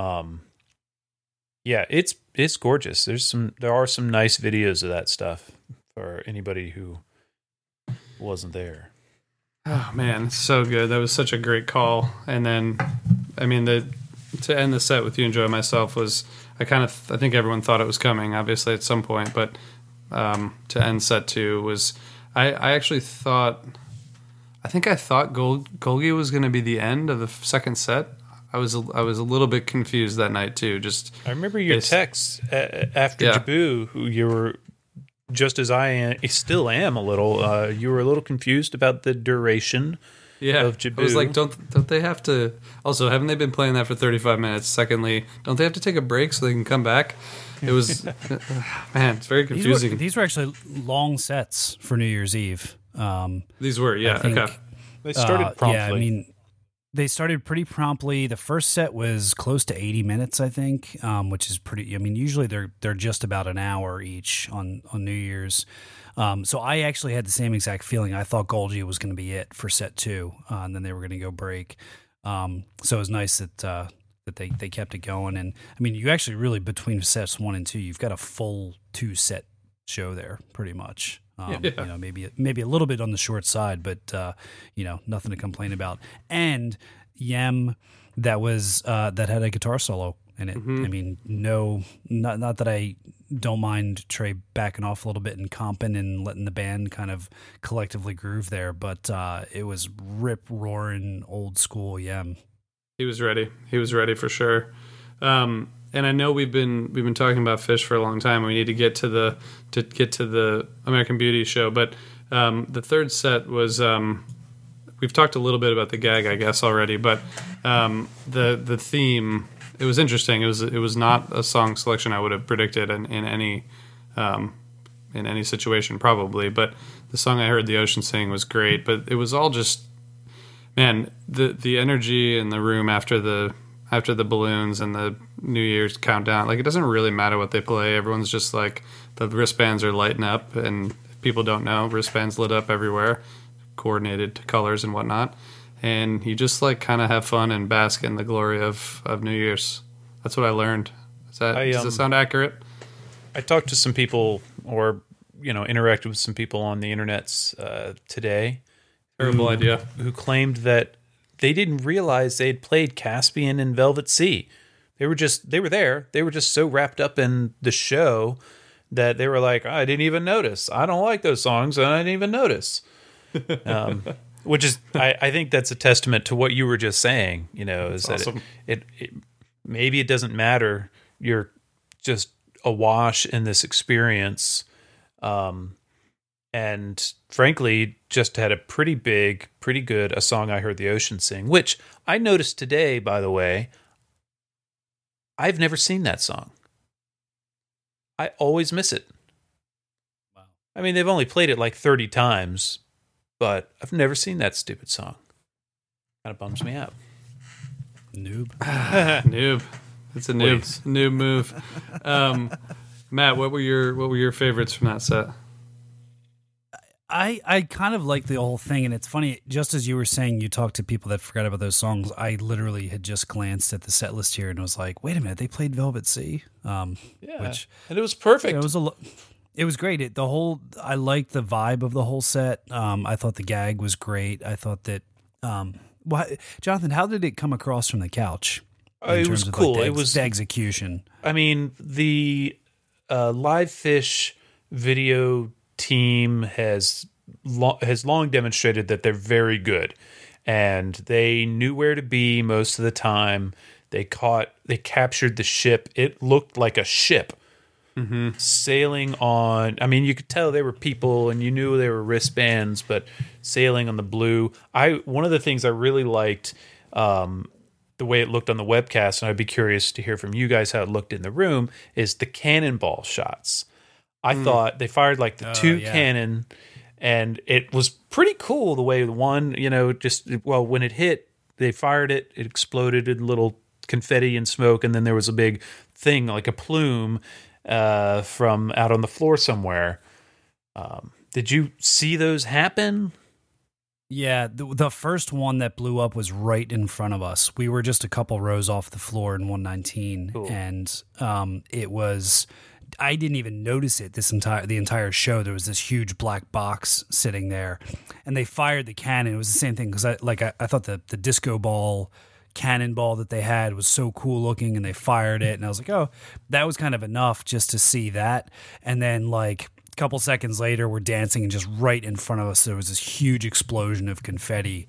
it's gorgeous. There are some nice videos of that stuff for anybody who wasn't there. Oh man, it's so good. That was such a great call. And then, to end the set with You Enjoy Myself was, I think everyone thought it was coming, obviously at some point, but to end set 2 was, I actually thought, I thought Golgi was going to be the end of the second set. I was a little bit confused that night too. I remember your text after Jabu, who you were, just as I still am a little. You were a little confused about the duration of Jabu. I was like, don't they have to? Also, haven't they been playing that for 35 minutes? Secondly, don't they have to take a break so they can come back? It was man, it's very confusing. These were actually long sets for New Year's Eve. These were, okay. They started promptly. They started pretty promptly. The first set was close to 80 minutes, I think, which is pretty. Usually they're just about an hour each on New Year's. So I actually had the same exact feeling. I thought Golgi was going to be it for set 2, and then they were going to go break. So it was nice that they kept it going. And you actually really, between sets 1 and 2, you've got a full 2-set show there, pretty much. Maybe a little bit on the short side, but nothing to complain about. And Yem that had a guitar solo in it. Not that I don't mind Trey backing off a little bit and comping and letting the band kind of collectively groove there, but it was rip roaring old school Yem. He was ready. He was ready for sure. and I know we've been talking about Phish for a long time. We need to get to the American Beauty show, but the third set was we've talked a little bit about the gag, I guess, already, but the theme, it was interesting. It was not a song selection I would have predicted in any situation probably, but the song I heard the ocean sing was great. But it was all just, man, the energy in the room after the balloons and the New Year's countdown, like, it doesn't really matter what they play. Everyone's just like, the wristbands are lighting up, and if people don't know, wristbands lit up everywhere, coordinated colors and whatnot, and you just like kind of have fun and bask in the glory of New Year's. That's what I learned. Does that sound accurate? I talked to some people, or interacted with some people on the internets today. Terrible idea. Who claimed that they didn't realize they had played Caspian and Velvet Sea. They were there. They were just so wrapped up in the show that they were like, I didn't even notice. I don't like those songs, and I didn't even notice. Which is, I think that's a testament to what you were just saying. Is that awesome. It maybe it doesn't matter. You're just awash in this experience, and frankly, just had a pretty good A Song I Heard the Ocean Sing, which I noticed today, by the way. I've never seen that song. I always miss it. Wow. I mean, they've only played it like 30 times, but I've never seen that stupid song. Kind of bums me out. Noob. Noob. It's a noob move. Matt, what were your favorites from that set? I kind of like the whole thing, and it's funny, just as you were saying, you talked to people that forgot about those songs. I literally had just glanced at the set list here and was like, wait a minute, they played Velvet Sea. And it was perfect. It was great. I liked the vibe of the whole set. I thought the gag was great. I thought that, Jonathan, how did it come across from the couch? It was cool. It was the execution. I mean, the Live Phish video team has long demonstrated that they're very good, and they knew where to be most of the time. They captured the ship. It looked like a ship sailing on. I mean, you could tell they were people, and you knew they were wristbands, but sailing on the blue. One of the things I really liked, the way it looked on the webcast, and I'd be curious to hear from you guys how it looked in the room, is the cannonball shots. I thought they fired like the two cannon, and it was pretty cool the way the one, when it hit, they fired it, it exploded in little confetti and smoke, and then there was a big thing like a plume from out on the floor somewhere. Did you see those happen? Yeah, the first one that blew up was right in front of us. We were just a couple rows off the floor in 119, cool. And it was... I didn't even notice it the entire show. There was this huge black box sitting there, and they fired the cannon. It was the same thing because I thought the disco ball cannonball that they had was so cool looking, and they fired it, and I was like, oh, that was kind of enough just to see that. And then like a couple seconds later, we're dancing, and just right in front of us there was this huge explosion of confetti.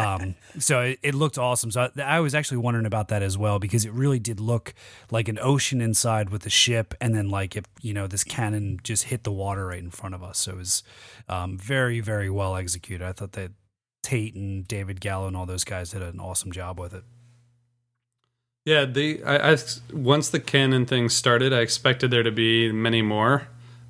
So it looked awesome. So I was actually wondering about that as well, because it really did look like an ocean inside with the ship, and then like if this cannon just hit the water right in front of us. So it was very, very well executed. I thought that Tate and David Gallo and all those guys did an awesome job with it. Yeah, I once the cannon thing started, I expected there to be many more.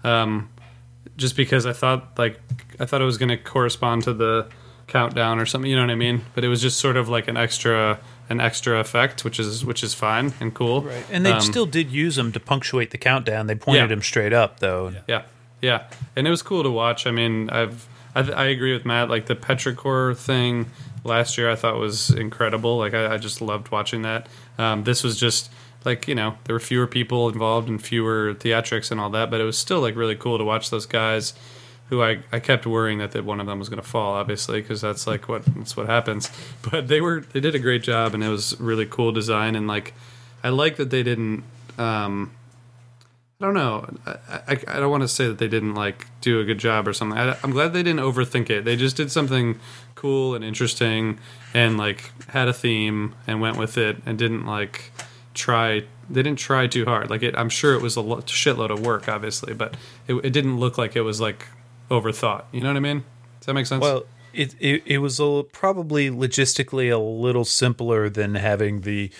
Just because I thought it was going to correspond to the countdown or something, you know what I mean? But it was just sort of like an extra effect, which is fine and cool. Right. And they still did use them to punctuate the countdown. They pointed them straight up, though. Yeah. And it was cool to watch. I mean, I agree with Matt. Like the Petrichor thing last year, I thought was incredible. Like I just loved watching that. This was just. Like, there were fewer people involved and fewer theatrics and all that, but it was still, like, really cool to watch those guys who I kept worrying that one of them was going to fall, obviously, because that's, like, that's what happens. But they did a great job, and it was really cool design, and, like, I like that they didn't, I don't know, I don't want to say that they didn't, like, do a good job or something. I'm glad they didn't overthink it. They just did something cool and interesting and, like, had a theme and went with it and didn't, like... didn't try too hard. Like I'm sure it was a shitload of work, obviously, but it didn't look like it was like overthought. You know what I mean? Does that make sense? Well, it was probably logistically a little simpler than having the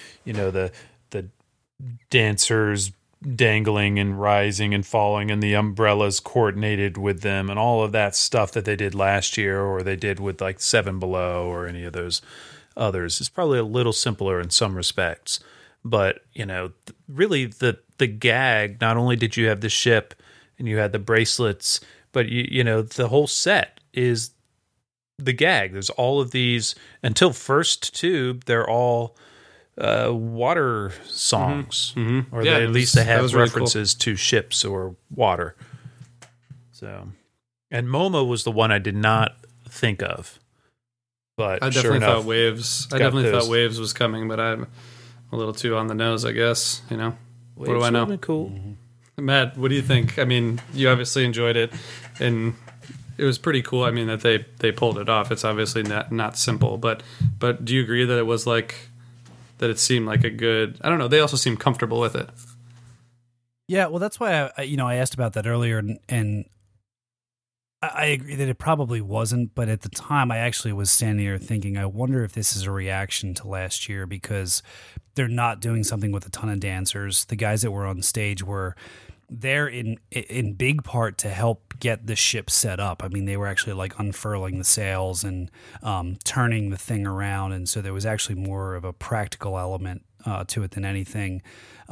dancers dangling and rising and falling and the umbrellas coordinated with them and all of that stuff that they did last year or they did with like Seven Below or any of those others. It's probably a little simpler in some respects. But, really the gag, not only did you have the ship and you had the bracelets, but the whole set is the gag. There's all of these until First Tube, they're all water songs, or at least they have references to ships or water. So, and MoMA was the one I did not think of, but I definitely thought Waves. I definitely thought Waves was coming, but I'm a little too on the nose, I guess. What do I know? Cool. Matt, what do you think? I mean, you obviously enjoyed it, and it was pretty cool. I mean, that they pulled it off. It's obviously not simple, but do you agree that it was like? That it seemed like a good, I don't know, they also seemed comfortable with it. Yeah, well, that's why I asked about that earlier, and I agree that it probably wasn't, but at the time I actually was standing there thinking, I wonder if this is a reaction to last year because they're not doing something with a ton of dancers. The guys that were on stage were there in big part to help get the ship set up. I mean, they were actually like unfurling the sails and turning the thing around, and so there was actually more of a practical element to it than anything.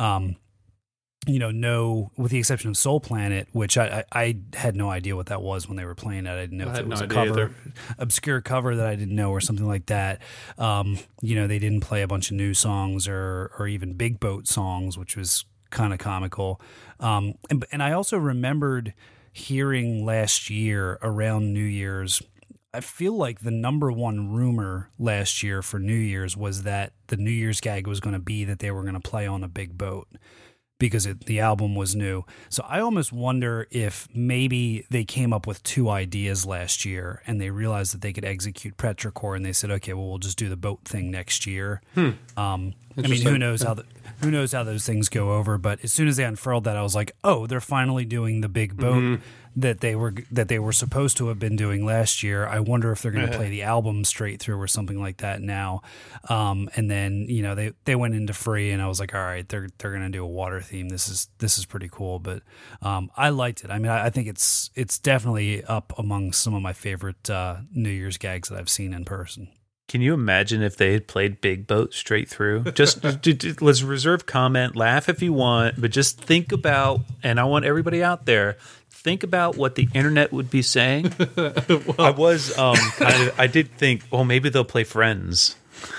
No, with the exception of Soul Planet, which I had no idea what that was when they were playing it. I didn't know if it was a cover, obscure cover that I didn't know or something like that. They didn't play a bunch of new songs or even Big Boat songs, which was kind of comical. And I also remembered hearing last year around New Year's, I feel like the number one rumor last year for New Year's was that the New Year's gag was going to be that they were going to play on a big boat because the album was new. So I almost wonder if maybe they came up with two ideas last year and they realized that they could execute Petrichor and they said, okay, well, we'll just do the boat thing next year. I mean, who knows how those things go over, but as soon as they unfurled that, I was like, oh, they're finally doing the big boat that they were supposed to have been doing last year. I wonder if they're going to play the album straight through or something like that now. And then, they went into Free and I was like, all right, they're going to do a water theme. This is pretty cool, but I liked it. I mean, I think it's definitely up among some of my favorite New Year's gags that I've seen in person. Can you imagine if they had played Big Boat straight through? Just let's reserve comment, laugh if you want, but just think about, and I want everybody out there, think about what the internet would be saying. I was I did think, well, maybe they'll play Friends.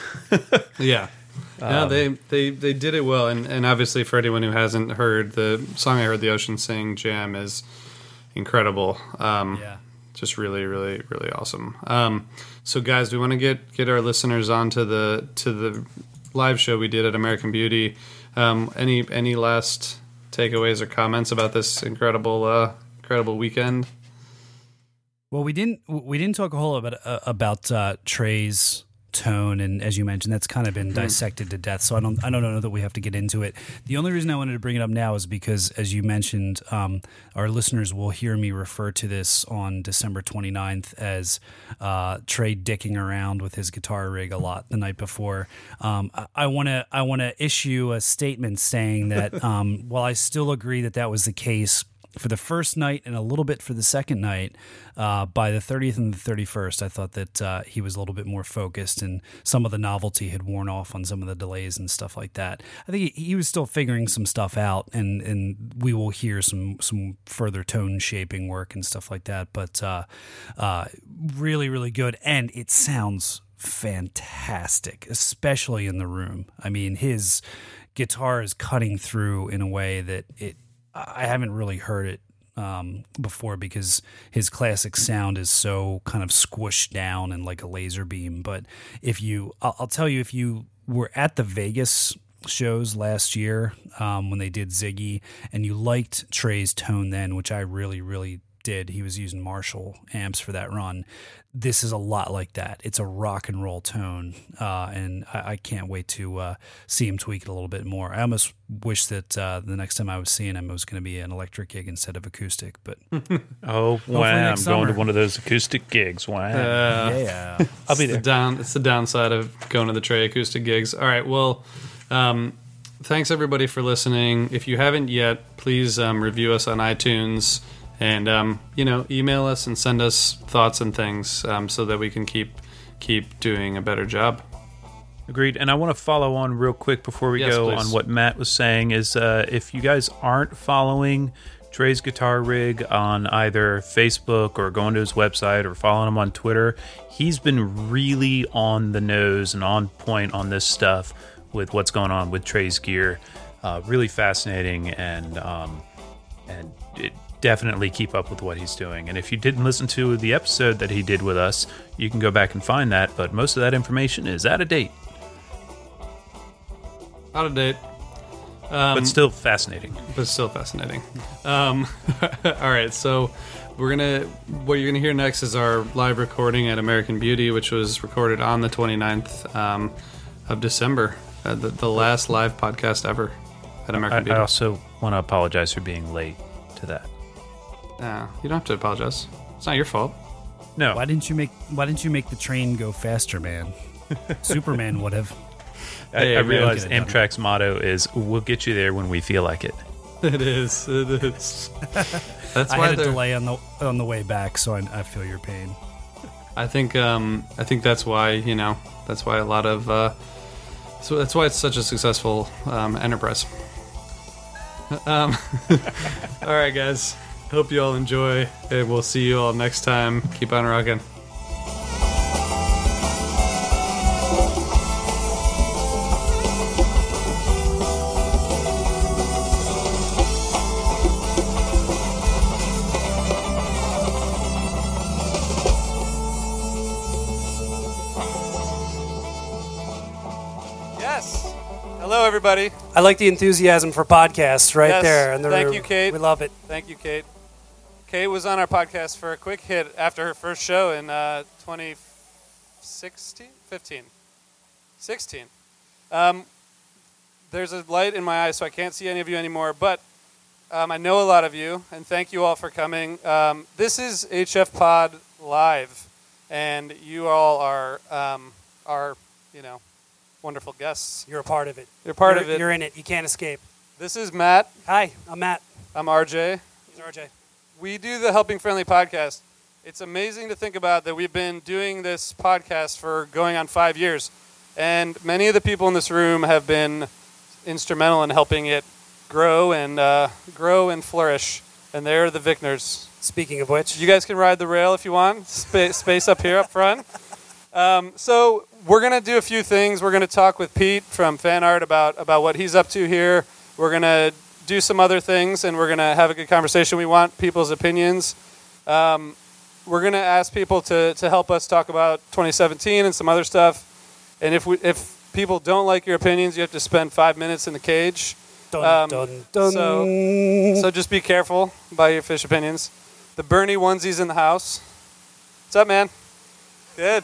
Yeah. They did it well, and obviously for anyone who hasn't heard, the song I Heard the Ocean Sing, Jam, is incredible. Just really, really, really awesome. So guys, we want to get our listeners onto the live show we did at American Beauty. Any last takeaways or comments about this incredible weekend? Well, we didn't talk a whole lot about Trey's tone, and as you mentioned, that's kind of been dissected to death, so I don't know that we have to get into it. The only reason I wanted to bring it up now is because, as you mentioned, our listeners will hear me refer to this on December 29th as Trey dicking around with his guitar rig a lot the night before. I want to issue a statement saying that while I still agree that was the case for the first night and a little bit for the second night, by the 30th and the 31st, I thought that he was a little bit more focused and some of the novelty had worn off on some of the delays and stuff like that. I think he was still figuring some stuff out, and we will hear some further tone shaping work and stuff like that. But really, really good, and it sounds fantastic, especially in the room. I mean, his guitar is cutting through in a way that I haven't really heard it before, because his classic sound is so kind of squished down and like a laser beam. But I'll tell you, if you were at the Vegas shows last year when they did Ziggy and you liked Trey's tone then, which I really, really did. He was using Marshall amps for that run. This is a lot like that. It's a rock and roll tone, and I can't wait to see him tweak it a little bit more. I almost wish that the next time I was seeing him, it was going to be an electric gig instead of acoustic. But oh wow, I'm going to one of those acoustic gigs. Wow, yeah, I'll be there. It's the downside of going to the Trey acoustic gigs. All right, well. Thanks everybody for listening. If you haven't yet, please review us on iTunes and email us and send us thoughts and things so that we can keep doing a better job. Agreed. And I want to follow on real quick before we go please. on what Matt was saying is if you guys aren't following Trey's Guitar Rig on either Facebook or going to his website or following him on Twitter, he's been really on the nose and on point on this stuff with what's going on with Trey's gear. Really fascinating and definitely keep up with what he's doing. And if you didn't listen to the episode that he did with us, you can go back and find that, but most of that information is out of date. But still fascinating. All right, so what you're gonna hear next is our live recording at American Beauty, which was recorded on the 29th of December, the last live podcast ever at American Beauty. I also want to apologize for being late to that. You don't have to apologize. It's not your fault. No. Why didn't you make the train go faster, man? Superman would have. I realize Amtrak's motto is "We'll get you there when we feel like it." It is. That's I why had a delay on the way back, so I feel your pain. I think that's why that's why a lot of so that's why it's such a successful enterprise. All right, guys. Hope you all enjoy, and we'll see you all next time. Keep on rocking. Yes. Hello, everybody. I like the enthusiasm for podcasts right there in the Thank room. you, Kate. We love it. Thank you, Kate. Kate was on our podcast for a quick hit after her first show in 2016? 15. 16. There's a light in my eye, so I can't see any of you anymore, but I know a lot of you, and thank you all for coming. This is HF Pod Live, and you all are wonderful guests. You're a part of it. You're part of it. You're in it. You can't escape. This is Matt. Hi, I'm Matt. I'm RJ. He's RJ. We do the Helping Friendly podcast. It's amazing to think about that we've been doing this podcast for going on 5 years. And many of the people in this room have been instrumental in helping it grow and flourish. And they're the Vickners. Speaking of which, You guys can ride the rail if you want. Space up here up front. So we're going to do a few things. We're going to talk with Pete from Fan Art about what he's up to here. We're going to do some other things, and we're going to have a good conversation. We want people's opinions. We're going to ask people to help us talk about 2017 and some other stuff. And if people don't like your opinions, you have to spend 5 minutes in the cage. dun, dun, dun. So just be careful about your fish opinions. The Bernie onesies in the house. What's up, man? Good.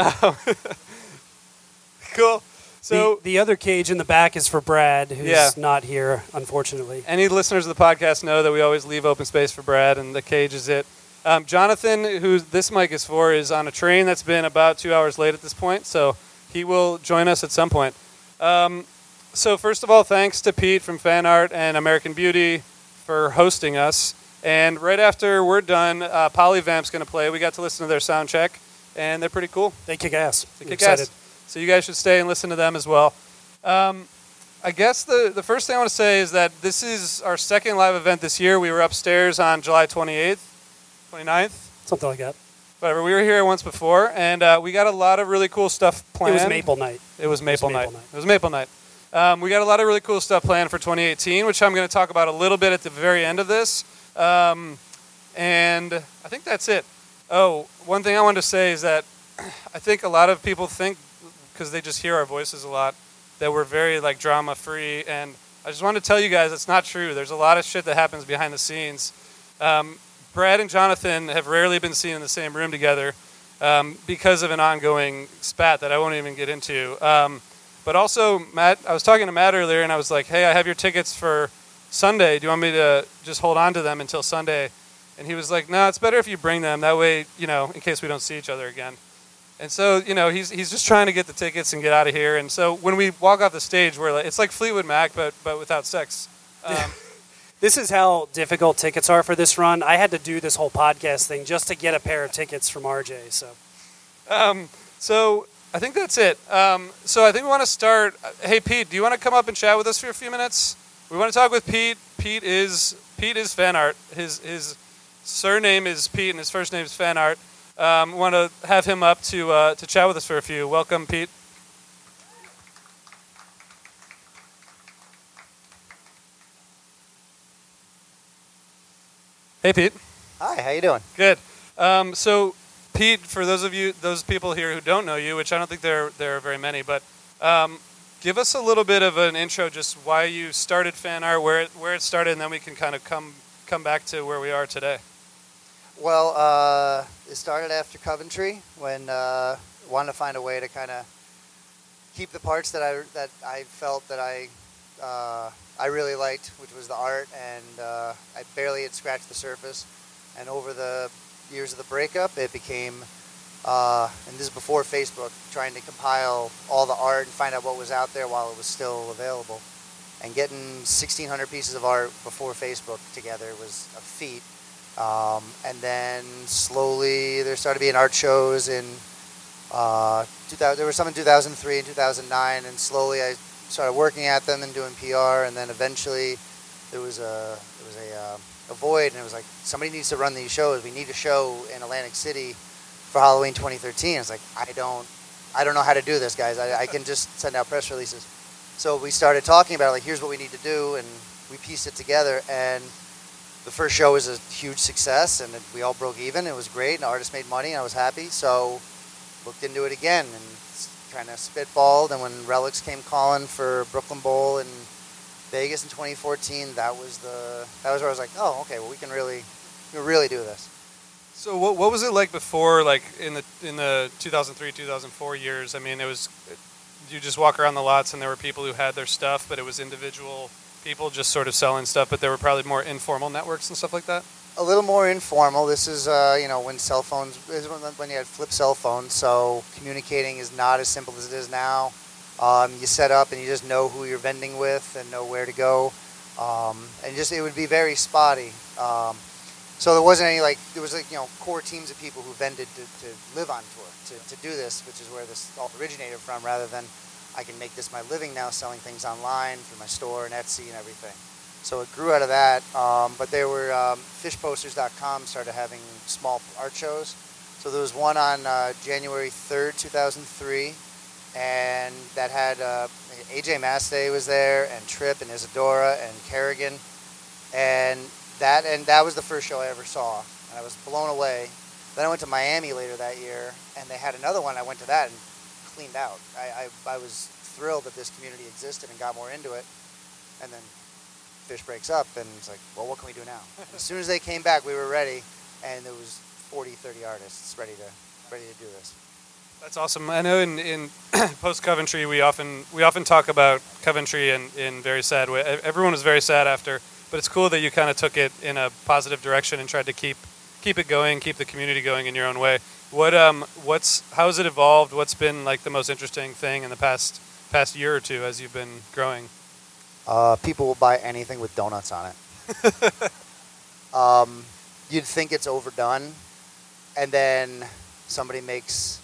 Cool. So the other cage in the back is for Brad, who's Yeah. not here, unfortunately. any listeners of the podcast know that we always leave open space for Brad, and the cage is it. Jonathan, who this mic is for, is on a train that's been about 2 hours late at this point, so he will join us at some point. So first of all, thanks to Pete from Fan Art and American Beauty for hosting us. And right after we're done, Polyvamp's going to play. We got to listen to their sound check, and they're pretty cool. They kick ass. They I'm kick excited. ass. So you guys should stay and listen to them as well. I guess the first thing I want to say is that this is our second live event this year. We were upstairs on July 28th, 29th, Something like that. whatever. We were here once before, and we got a lot of really cool stuff planned. It was Maple Night. It was Maple Maple Night. Night. It was Maple Night. We got a lot of really cool stuff planned for 2018, which I'm going to talk about a little bit at the very end of this. And I think that's it. Oh, one thing I wanted to say is that I think a lot of people think, because they just hear our voices a lot, that we're very like drama free, and I just wanted to tell you guys it's not true. There's a lot of shit that happens behind the scenes. Brad and Jonathan have rarely been seen in the same room together because of an ongoing spat that I won't even get into. But also, Matt, I was talking to Matt earlier, and I was like, hey, I have your tickets for Sunday. Do you want me to just hold on to them until Sunday? And he was like, no, it's better if you bring them. That way, in case we don't see each other again. And so, he's just trying to get the tickets and get out of here. And so when we walk off the stage, it's like Fleetwood Mac, but without sex. This is how difficult tickets are for this run. I had to do this whole podcast thing just to get a pair of tickets from RJ. So I think that's it. So I think we want to start. Hey, Pete, do you want to come up and chat with us for a few minutes? We want to talk with Pete. Pete is fan art. His surname is Pete, and his first name is fan art. We want to have him up to chat with us for a few. Welcome, Pete. Hey, Pete. Hi, how you doing? Good. So, Pete, for those people here who don't know you, which I don't think there are very many, but give us a little bit of an intro, just why you started fan art, where it started, and then we can kind of come back to where we are today. Well, it started after Coventry when I wanted to find a way to kind of keep the parts that I felt that I really liked, which was the art, and I barely had scratched the surface. And over the years of the breakup, it became, and this is before Facebook, trying to compile all the art and find out what was out there while it was still available. And getting 1,600 pieces of art before Facebook together was a feat. And then slowly there started being art shows in 2000. There were some in 2003 and 2009, and slowly I started working at them and doing PR, and then eventually there was a void, and it was like, somebody needs to run these shows. We need a show in Atlantic City for Halloween 2013. It's like, I don't know how to do this, guys. I can just send out press releases. So we started talking about it, like, here's what we need to do, and we pieced it together, and the first show was a huge success, and we all broke even. It was great, and the artist made money, and I was happy. So looked into it again and kind of spitballed, and when Relics came calling for Brooklyn Bowl in Vegas in 2014, that was where I was like, oh, okay, well, we can really do this. So what was it like before, like in the 2003, 2004 years? I mean, you just walk around the lots and there were people who had their stuff, but it was individual people just sort of selling stuff, but there were probably more informal networks and stuff like that? A little more informal. This is, when cell phones, when you had flip cell phones, so communicating is not as simple as it is now. You set up and you just know who you're vending with and know where to go. And it would be very spotty. So there wasn't any, there was core teams of people who vended to live on tour, to do this, which is where this all originated from, rather than I can make this my living now selling things online through my store and Etsy and everything. So it grew out of that, but there were fishposters.com started having small art shows. So there was one on January 3rd, 2003, and that had AJ Mastay was there, and Tripp and Isadora and Kerrigan, and that was the first show I ever saw, and I was blown away. Then I went to Miami later that year, and they had another one. I went to that and cleaned out. I was thrilled that this community existed and got more into it, and then Fish breaks up, and it's like, well, what can we do now? As soon as they came back, we were ready, and there was 40, 30 artists ready to do this. That's awesome. I know in post Coventry, we often talk about Coventry in very sad way. Everyone was very sad after, but it's cool that you kind of took it in a positive direction and tried to keep it going, keep the community going in your own way. How has it evolved? What's been like the most interesting thing in the past year or two as you've been growing? People will buy anything with donuts on it. You'd think it's overdone, and then somebody makes,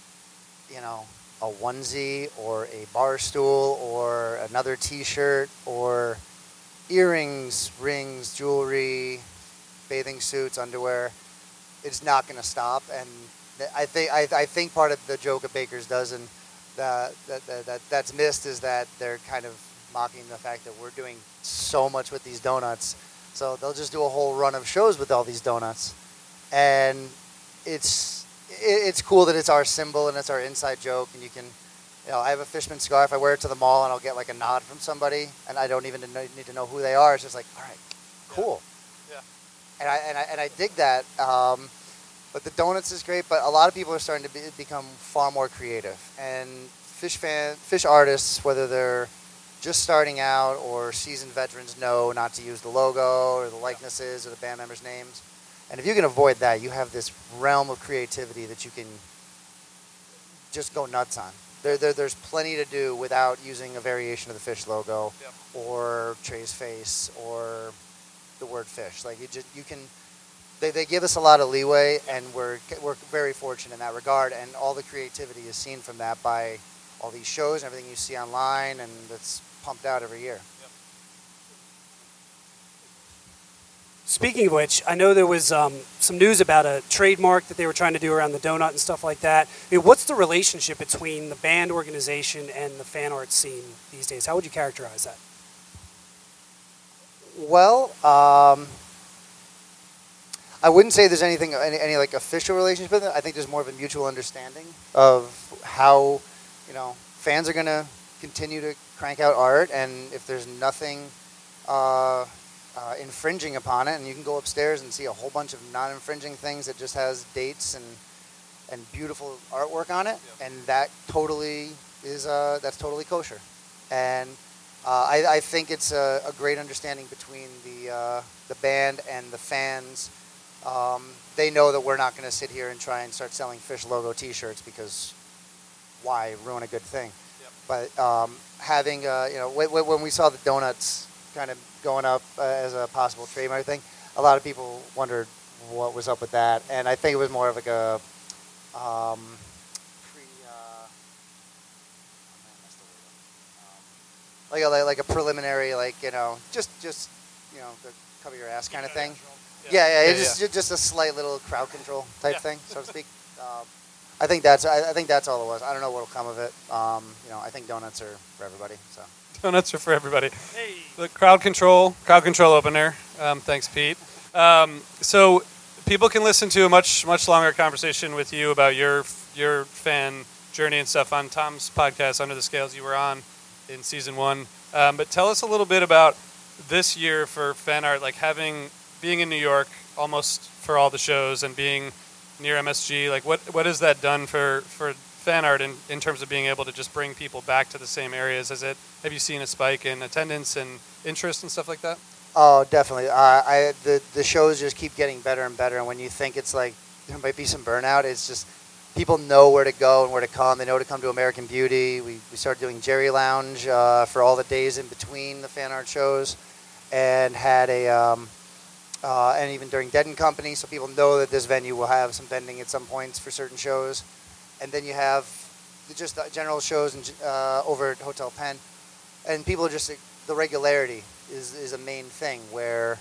a onesie or a bar stool or another T-shirt or earrings, rings, jewelry, bathing suits, underwear. It's not going to stop, and I think part of the joke of Baker's Dozen that's missed is that they're kind of mocking the fact that we're doing so much with these donuts. So they'll just do a whole run of shows with all these donuts. And it's cool that it's our symbol and it's our inside joke. And you can, I have a Fishman scarf. I wear it to the mall and I'll get like a nod from somebody. And I don't even need to know who they are. It's just like, all right, cool. Yeah. and I dig that. But the donuts is great. But a lot of people are starting to become far more creative, and fish artists, whether they're just starting out or seasoned veterans, know not to use the logo or the likenesses or the band members' names. And if you can avoid that, you have this realm of creativity that you can just go nuts on. There's plenty to do without using a variation of the fish logo or Trey's face or the word fish. Like you can. They give us a lot of leeway, and we're very fortunate in that regard. And all the creativity is seen from that by all these shows and everything you see online, and that's pumped out every year. Speaking of which, I know there was some news about a trademark that they were trying to do around the donut and stuff like that. I mean, what's the relationship between the band organization and the fan art scene these days? How would you characterize that? Well, I wouldn't say there's any like official relationship with it. I think there's more of a mutual understanding of how, fans are going to continue to crank out art, and if there's nothing infringing upon it, and you can go upstairs and see a whole bunch of non-infringing things that just has dates and beautiful artwork on it, and that totally is that's totally kosher. And I think it's a great understanding between the band and the fans. They know that we're not going to sit here and try and start selling fish logo T-shirts, because why ruin a good thing? But having when we saw the donuts kind of going up as a possible trademark thing, a lot of people wondered what was up with that, and I think it was more of like a like a preliminary, just the cover your ass kind of thing. Just a slight little crowd control type thing, so to speak. I think that's all it was. I don't know what'll come of it. I think donuts are for everybody. So donuts are for everybody. Hey. The crowd control opener. Thanks, Pete. So people can listen to a much longer conversation with you about your fan journey and stuff on Tom's podcast, Under the Scales, you were on in season 1. But tell us a little bit about this year for fan art, like being in New York almost for all the shows and being near MSG. Like what has that done for fan art in terms of being able to just bring people back to the same areas? Have you seen a spike in attendance and interest and stuff like that? Oh, definitely. The shows just keep getting better and better, and when you think it's like there might be some burnout, it's just people know where to go and where to come. They know to come to American Beauty. We started doing Jerry Lounge for all the days in between the fan art shows, and had and even during Dead & Company, so people know that this venue will have some vending at some points for certain shows. And then you have just general shows over at Hotel Penn, and people are just, the regularity is a main thing where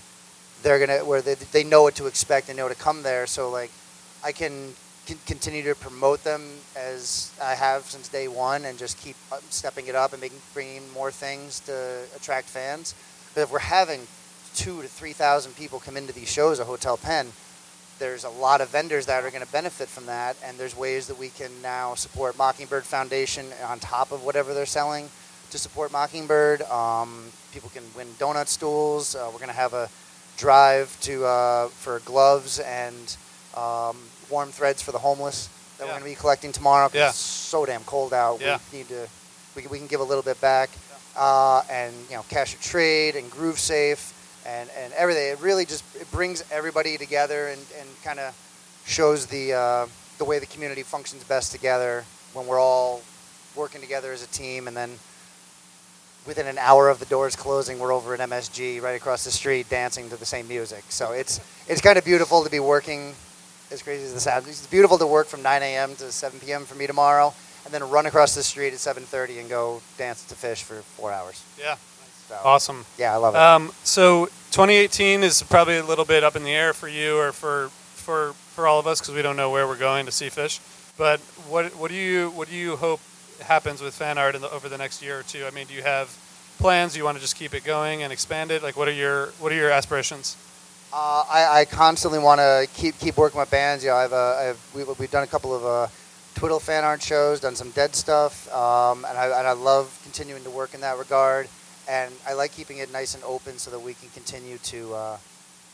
they know what to expect and know to come there. So like I can continue to promote them as I have since day one, and just keep stepping it up and bringing more things to attract fans. But if we're having 2,000 to 3,000 people come into these shows at Hotel Penn, there's a lot of vendors that are going to benefit from that, and there's ways that we can now support Mockingbird Foundation on top of whatever they're selling to support Mockingbird. People can win donut stools. We're going to have a drive for gloves and warm threads for the homeless that we're going to be collecting tomorrow, because it's so damn cold out. We can give a little bit back, and Cash or Trade and Groove Safe. And everything. It really just brings everybody together and kind of shows the way the community functions best together when we're all working together as a team. And then within an hour of the doors closing, we're over at MSG right across the street dancing to the same music. So it's kind of beautiful to be working, as crazy as this sounds. It's beautiful to work from 9 a.m. to 7 p.m. for me tomorrow, and then run across the street at 7:30 and go dance to Fish for 4 hours. Yeah. So, awesome. Yeah, I love it. So 2018 is probably a little bit up in the air for you or for all of us, because we don't know where we're going to see Fish. But what do you hope happens with fan art over the next year or two? I mean, do you have plans? Do you want to just keep it going and expand it? Like, what are your aspirations? I constantly want to keep working with bands. We've done a couple of Twiddle fan art shows, done some Dead stuff, and I love continuing to work in that regard. And I like keeping it nice and open so that we can continue to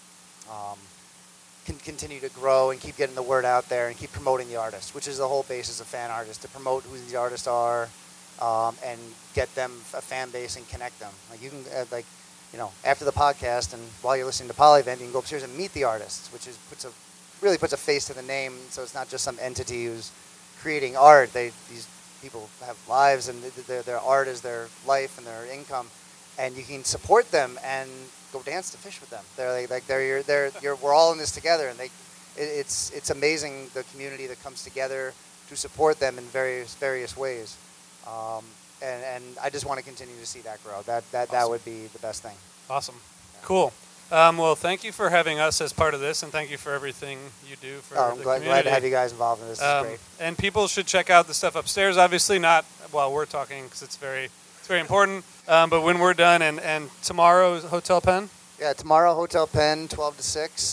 can continue to grow and keep getting the word out there and keep promoting the artists, which is the whole basis of fan art, is to promote who the artists are and get them a fan base and connect them. Like you can after the podcast and while you're listening to Polyvent, you can go upstairs and meet the artists, which is really puts a face to the name. So it's not just some entity who's creating art. These people have lives, and their art is their life and their income, and you can support them and go dance to fish with them. We're all in this together, and it's amazing the community that comes together to support them in various ways. And I just want to continue to see that grow. Awesome. That would be the best thing. Awesome. Cool. Well, thank you for having us as part of this, and thank you for everything you do for the community. Glad to have you guys involved in this. It's great. And people should check out the stuff upstairs. Obviously, not while we're talking because it's very important. But when we're done, and tomorrow, Hotel Penn. Yeah, tomorrow, Hotel Penn, 12 to 6.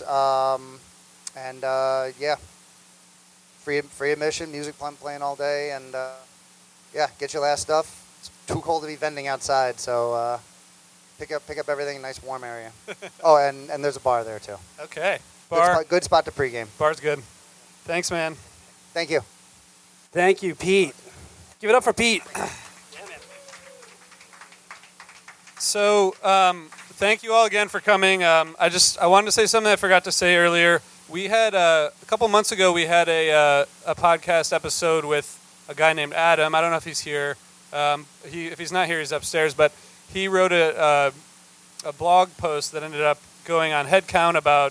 Free admission, music playing all day, and get your last stuff. It's too cold to be vending outside, so pick up everything in a nice warm area. Oh, and there's a bar there too. Okay, good spot to pregame. Bar's good. Thanks, man. Thank you. Thank you, Pete. Give it up for Pete. So, thank you all again for coming. I wanted to say something I forgot to say earlier. We had a couple months ago. We had a podcast episode with a guy named Adam. I don't know if he's here. If he's not here, he's upstairs. But he wrote a blog post that ended up going on Headcount about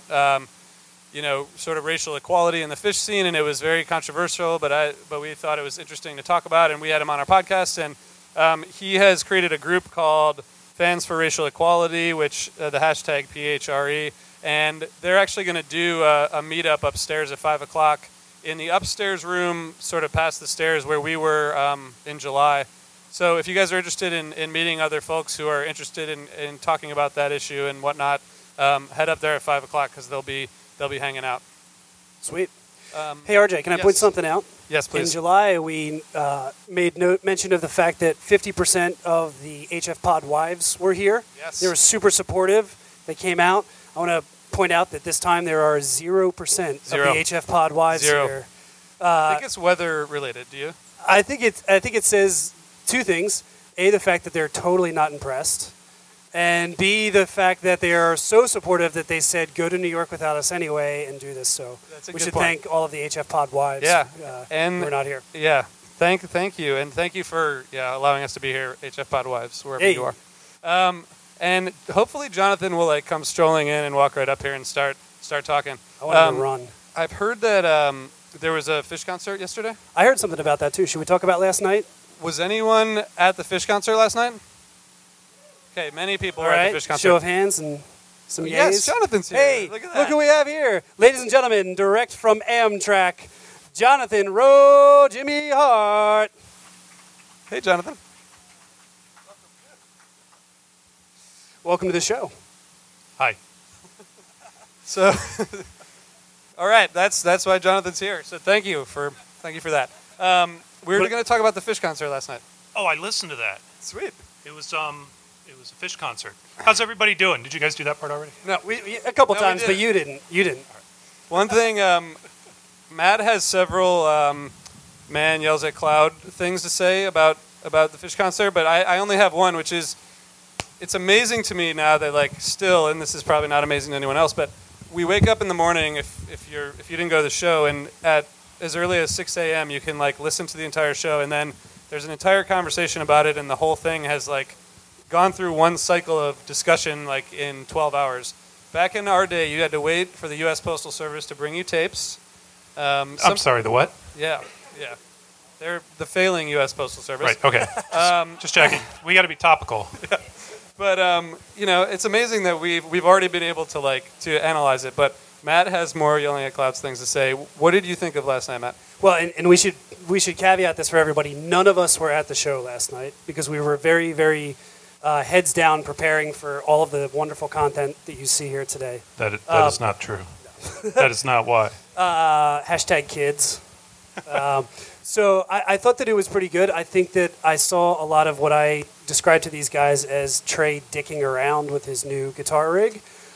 sort of racial equality in the fish scene, and it was very controversial. But we thought it was interesting to talk about, and we had him on our podcast. And he has created a group called Fans for Racial Equality, which the hashtag PHRE, and they're actually going to do a meetup upstairs at 5 o'clock in the upstairs room, sort of past the stairs where we were in July. So if you guys are interested in meeting other folks who are interested in talking about that issue and whatnot, head up there at 5 o'clock because they'll be hanging out. Sweet. Hey, RJ, can I point something out? Yes, please. In July, we made mention of the fact that 50% of the HF Pod wives were here. Yes. They were super supportive. They came out. I want to point out that this time there are 0% of the HF Pod wives here. I think it's weather related. Do you? I think it says two things. A, the fact that they're totally not impressed. And B, the fact that they are so supportive that they said, go to New York without us anyway and do this. So we should thank all of the HF Pod wives and who are not here. Yeah, thank you. And thank you for allowing us to be here, HF Pod wives, wherever you are. And hopefully Jonathan will come strolling in and walk right up here and start talking. I want him to run. I've heard that there was a Fish concert yesterday. I heard something about that too. Should we talk about last night? Was anyone at the Fish concert last night? Okay, many people were at the Fish concert. Show of hands and some yays. Yes, Jonathan's here. Hey, look at that. Look who we have here. Ladies and gentlemen, direct from Amtrak, Jonathan Rowe, Jimmy Hart. Hey, Jonathan. Welcome to the show. Hi. So, all right, that's why Jonathan's here. So thank you for that. We were going to talk about the Fish concert last night. Oh, I listened to that. Sweet. It was a Fish concert. How's everybody doing? Did you guys do that part already? No, we a couple times, but you didn't. You didn't. One thing, Matt has several man yells at cloud things to say about the Fish concert, but I only have one, which is it's amazing to me now that still, and this is probably not amazing to anyone else, but we wake up in the morning if you didn't go to the show, and at as early as 6 a.m. you can listen to the entire show, and then there's an entire conversation about it, and the whole thing has gone through one cycle of discussion in 12 hours. Back in our day, you had to wait for the U.S. Postal Service to bring you tapes. I'm sorry, the what? Yeah. They're the failing U.S. Postal Service. Right, okay. Just checking. We got to be topical. Yeah. But, it's amazing that we've already been able to analyze it. But Matt has more Yelling at Clouds things to say. What did you think of last night, Matt? Well, and we should caveat this for everybody. None of us were at the show last night because we were very, very heads down preparing for all of the wonderful content that you see here today. That is not true. That is not why. Hashtag kids. So I thought that it was pretty good. I think that I saw a lot of what I described to these guys as Trey dicking around with his new guitar rig.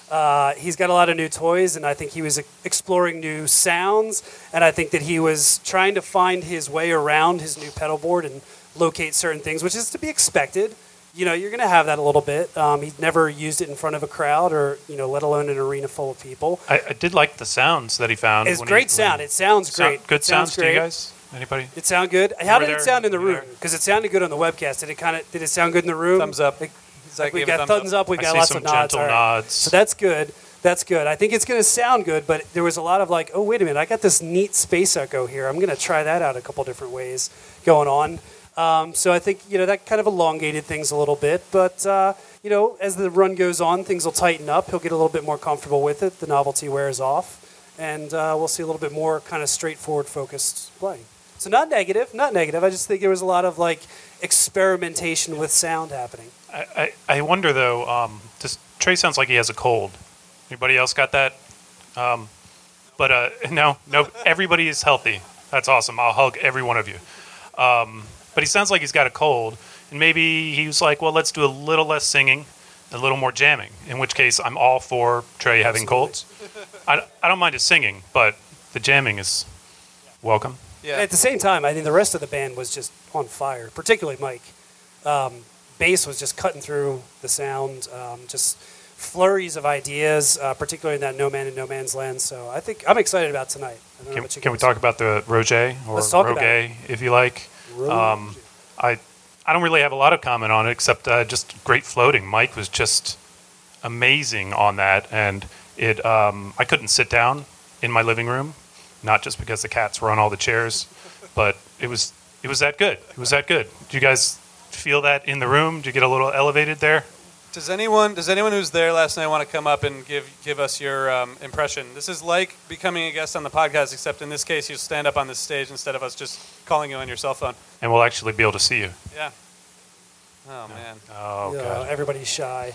He's got a lot of new toys, and I think he was exploring new sounds, and I think that he was trying to find his way around his new pedal board and locate certain things, which is to be expected. You know, you're going to have that a little bit. He'd never used it in front of a crowd or, let alone an arena full of people. I did like the sounds that he found. It's great sound. It sounds great. Good sounds to you guys? Anybody? It sound good? How did it there? sound in the You were room? there? Because it sounded good on the webcast. Did it sound good in the room? Thumbs up. Like we've got thumbs up. We've I got see lots some of nods. gentle All right. nods. So that's good. That's good. I think it's going to sound good, but there was a lot of like, oh, wait a minute. I got this neat space echo here. I'm going to try that out a couple different ways going on. So I think, that kind of elongated things a little bit. But, as the run goes on, things will tighten up. He'll get a little bit more comfortable with it. The novelty wears off. And we'll see a little bit more kind of straightforward focused playing. So not negative. I just think there was a lot of like experimentation with sound happening. I wonder though. Trey sounds like he has a cold. Anybody else got that? But no. Everybody is healthy. That's awesome. I'll hug every one of you. But he sounds like he's got a cold, and maybe he was like, "Well, let's do a little less singing, a little more jamming." In which case, I'm all for Trey having colds. I don't mind his singing, but the jamming is welcome. Yeah. At the same time, I think the rest of the band was just on fire, particularly Mike. Bass was just cutting through the sound, just flurries of ideas, particularly in that No Man in No Man's Land. So I think I'm excited about tonight. I don't know about you Can we guys. talk about the Roger or Let's talk about Rogue, if you like? I don't really have a lot of comment on it except just great floating. Mike was just amazing on that, and it. I couldn't sit down in my living room, not just because the cats were on all the chairs, but it was that good. It was that good. Do you guys feel that in the room? Did you get a little elevated there? Does anyone who's there last night want to come up and give us your impression? This is like becoming a guest on the podcast, except in this case, you'll stand up on this stage instead of us just calling you on your cell phone. And we'll actually be able to see you. Yeah. Oh, man. Oh, Yeah, God. everybody's shy.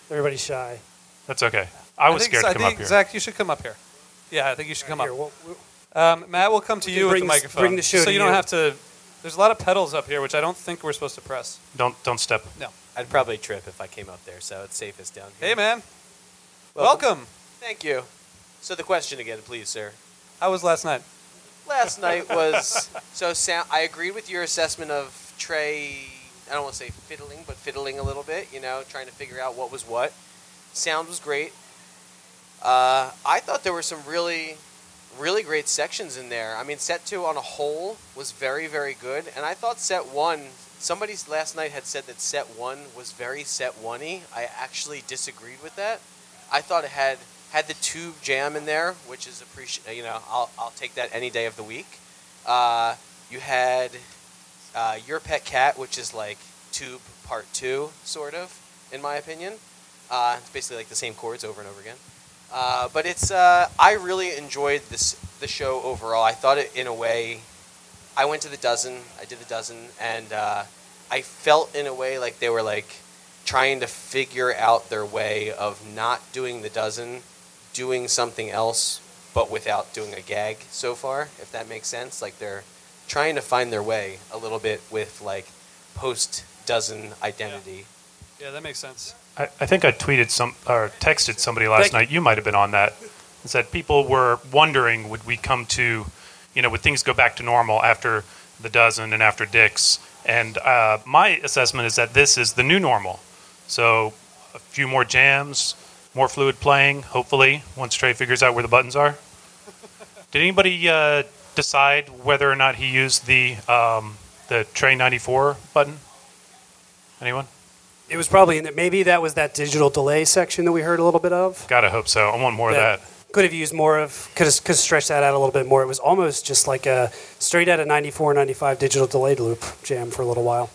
That's okay. I was scared to come up here. Zach, you should come up here. Yeah, I think you should come Here, up. Matt will come to you with the microphone. bring the show so to you don't you. have to. There's a lot of pedals up here, which I don't think we're supposed to press. Don't step. No. I'd probably trip if I came up there, so it's safest down here. Hey, man. Well, Welcome. Thank you. So the question again, please, sir. How was last night? Last night was sound. I agreed with your assessment of Trey. I don't want to say fiddling, but fiddling a little bit. Trying to figure out what was what. Sound was great. I thought there were some really, really great sections in there. I mean, set 2 on a whole was very, very good, and I thought set 1. Somebody last night had said that set 1 was very set 1-y. I actually disagreed with that. I thought it had the tube jam in there, which is I'll take that any day of the week. You had Your Pet Cat, which is like tube part 2, sort of, in my opinion. It's basically like the same chords over and over again. But it's I really enjoyed the show overall. I thought it, in a way, I went to the dozen. I did the dozen, and I felt in a way like they were like trying to figure out their way of not doing the dozen, doing something else, but without doing a gag so far, if that makes sense. Like they're trying to find their way a little bit with like post-dozen identity. Yeah, that makes sense. I think I tweeted texted somebody last night. You might have been on that. And said people were wondering, would we come to, would things go back to normal after the dozen and after Dick's? And my assessment is that this is the new normal. So a few more jams, more fluid playing, hopefully, once Trey figures out where the buttons are. Did anybody decide whether or not he used the Trey 94 button? Anyone? It was probably maybe that was that digital delay section that we heard a little bit of. Gotta hope so. I want more of that. Could have used more of, could have stretched that out a little bit more. It was almost just like a straight out of 94, 95 digital delayed loop jam for a little while.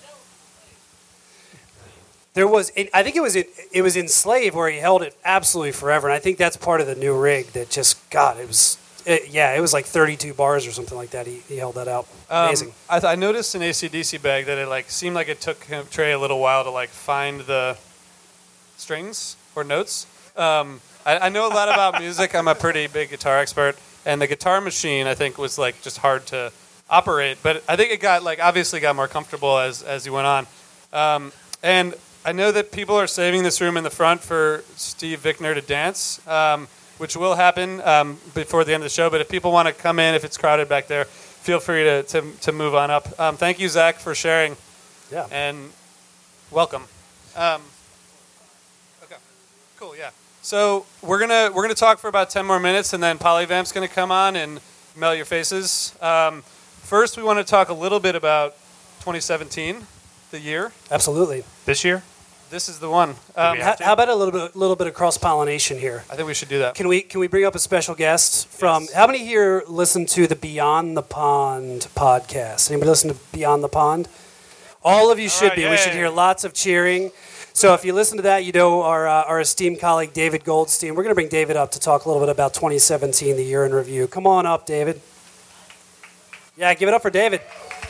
There was, I think it was in Slave where he held it absolutely forever, and I think that's part of the new rig that just, God, it was like 32 bars or something like that. He held that out. Amazing. I noticed in AC/DC bag that it seemed like it took Trey a little while to find the strings or notes. I know a lot about music. I'm a pretty big guitar expert, and the guitar machine I think was just hard to operate. But I think it got obviously got more comfortable as you went on. And I know that people are saving this room in the front for Steve Vickner to dance, which will happen before the end of the show. But if people want to come in, if it's crowded back there, feel free to move on up. Thank you, Zach, for sharing. Yeah. And welcome. Okay. Cool. Yeah. So we're gonna talk for about 10 more minutes, and then Polyvamp's gonna come on and melt your faces. First, we want to talk a little bit about 2017, the year. Absolutely. This year? This is the one. How about a little bit of cross pollination here? I think we should do that. Can we bring up a special guest from? Yes. How many here listen to the Beyond the Pond podcast? Anybody listen to Beyond the Pond? All of you should be. Yay. We should hear lots of cheering. So if you listen to that, you know our esteemed colleague David Goldstein. We're going to bring David up to talk a little bit about 2017, the year in review. Come on up, David. Yeah, give it up for David.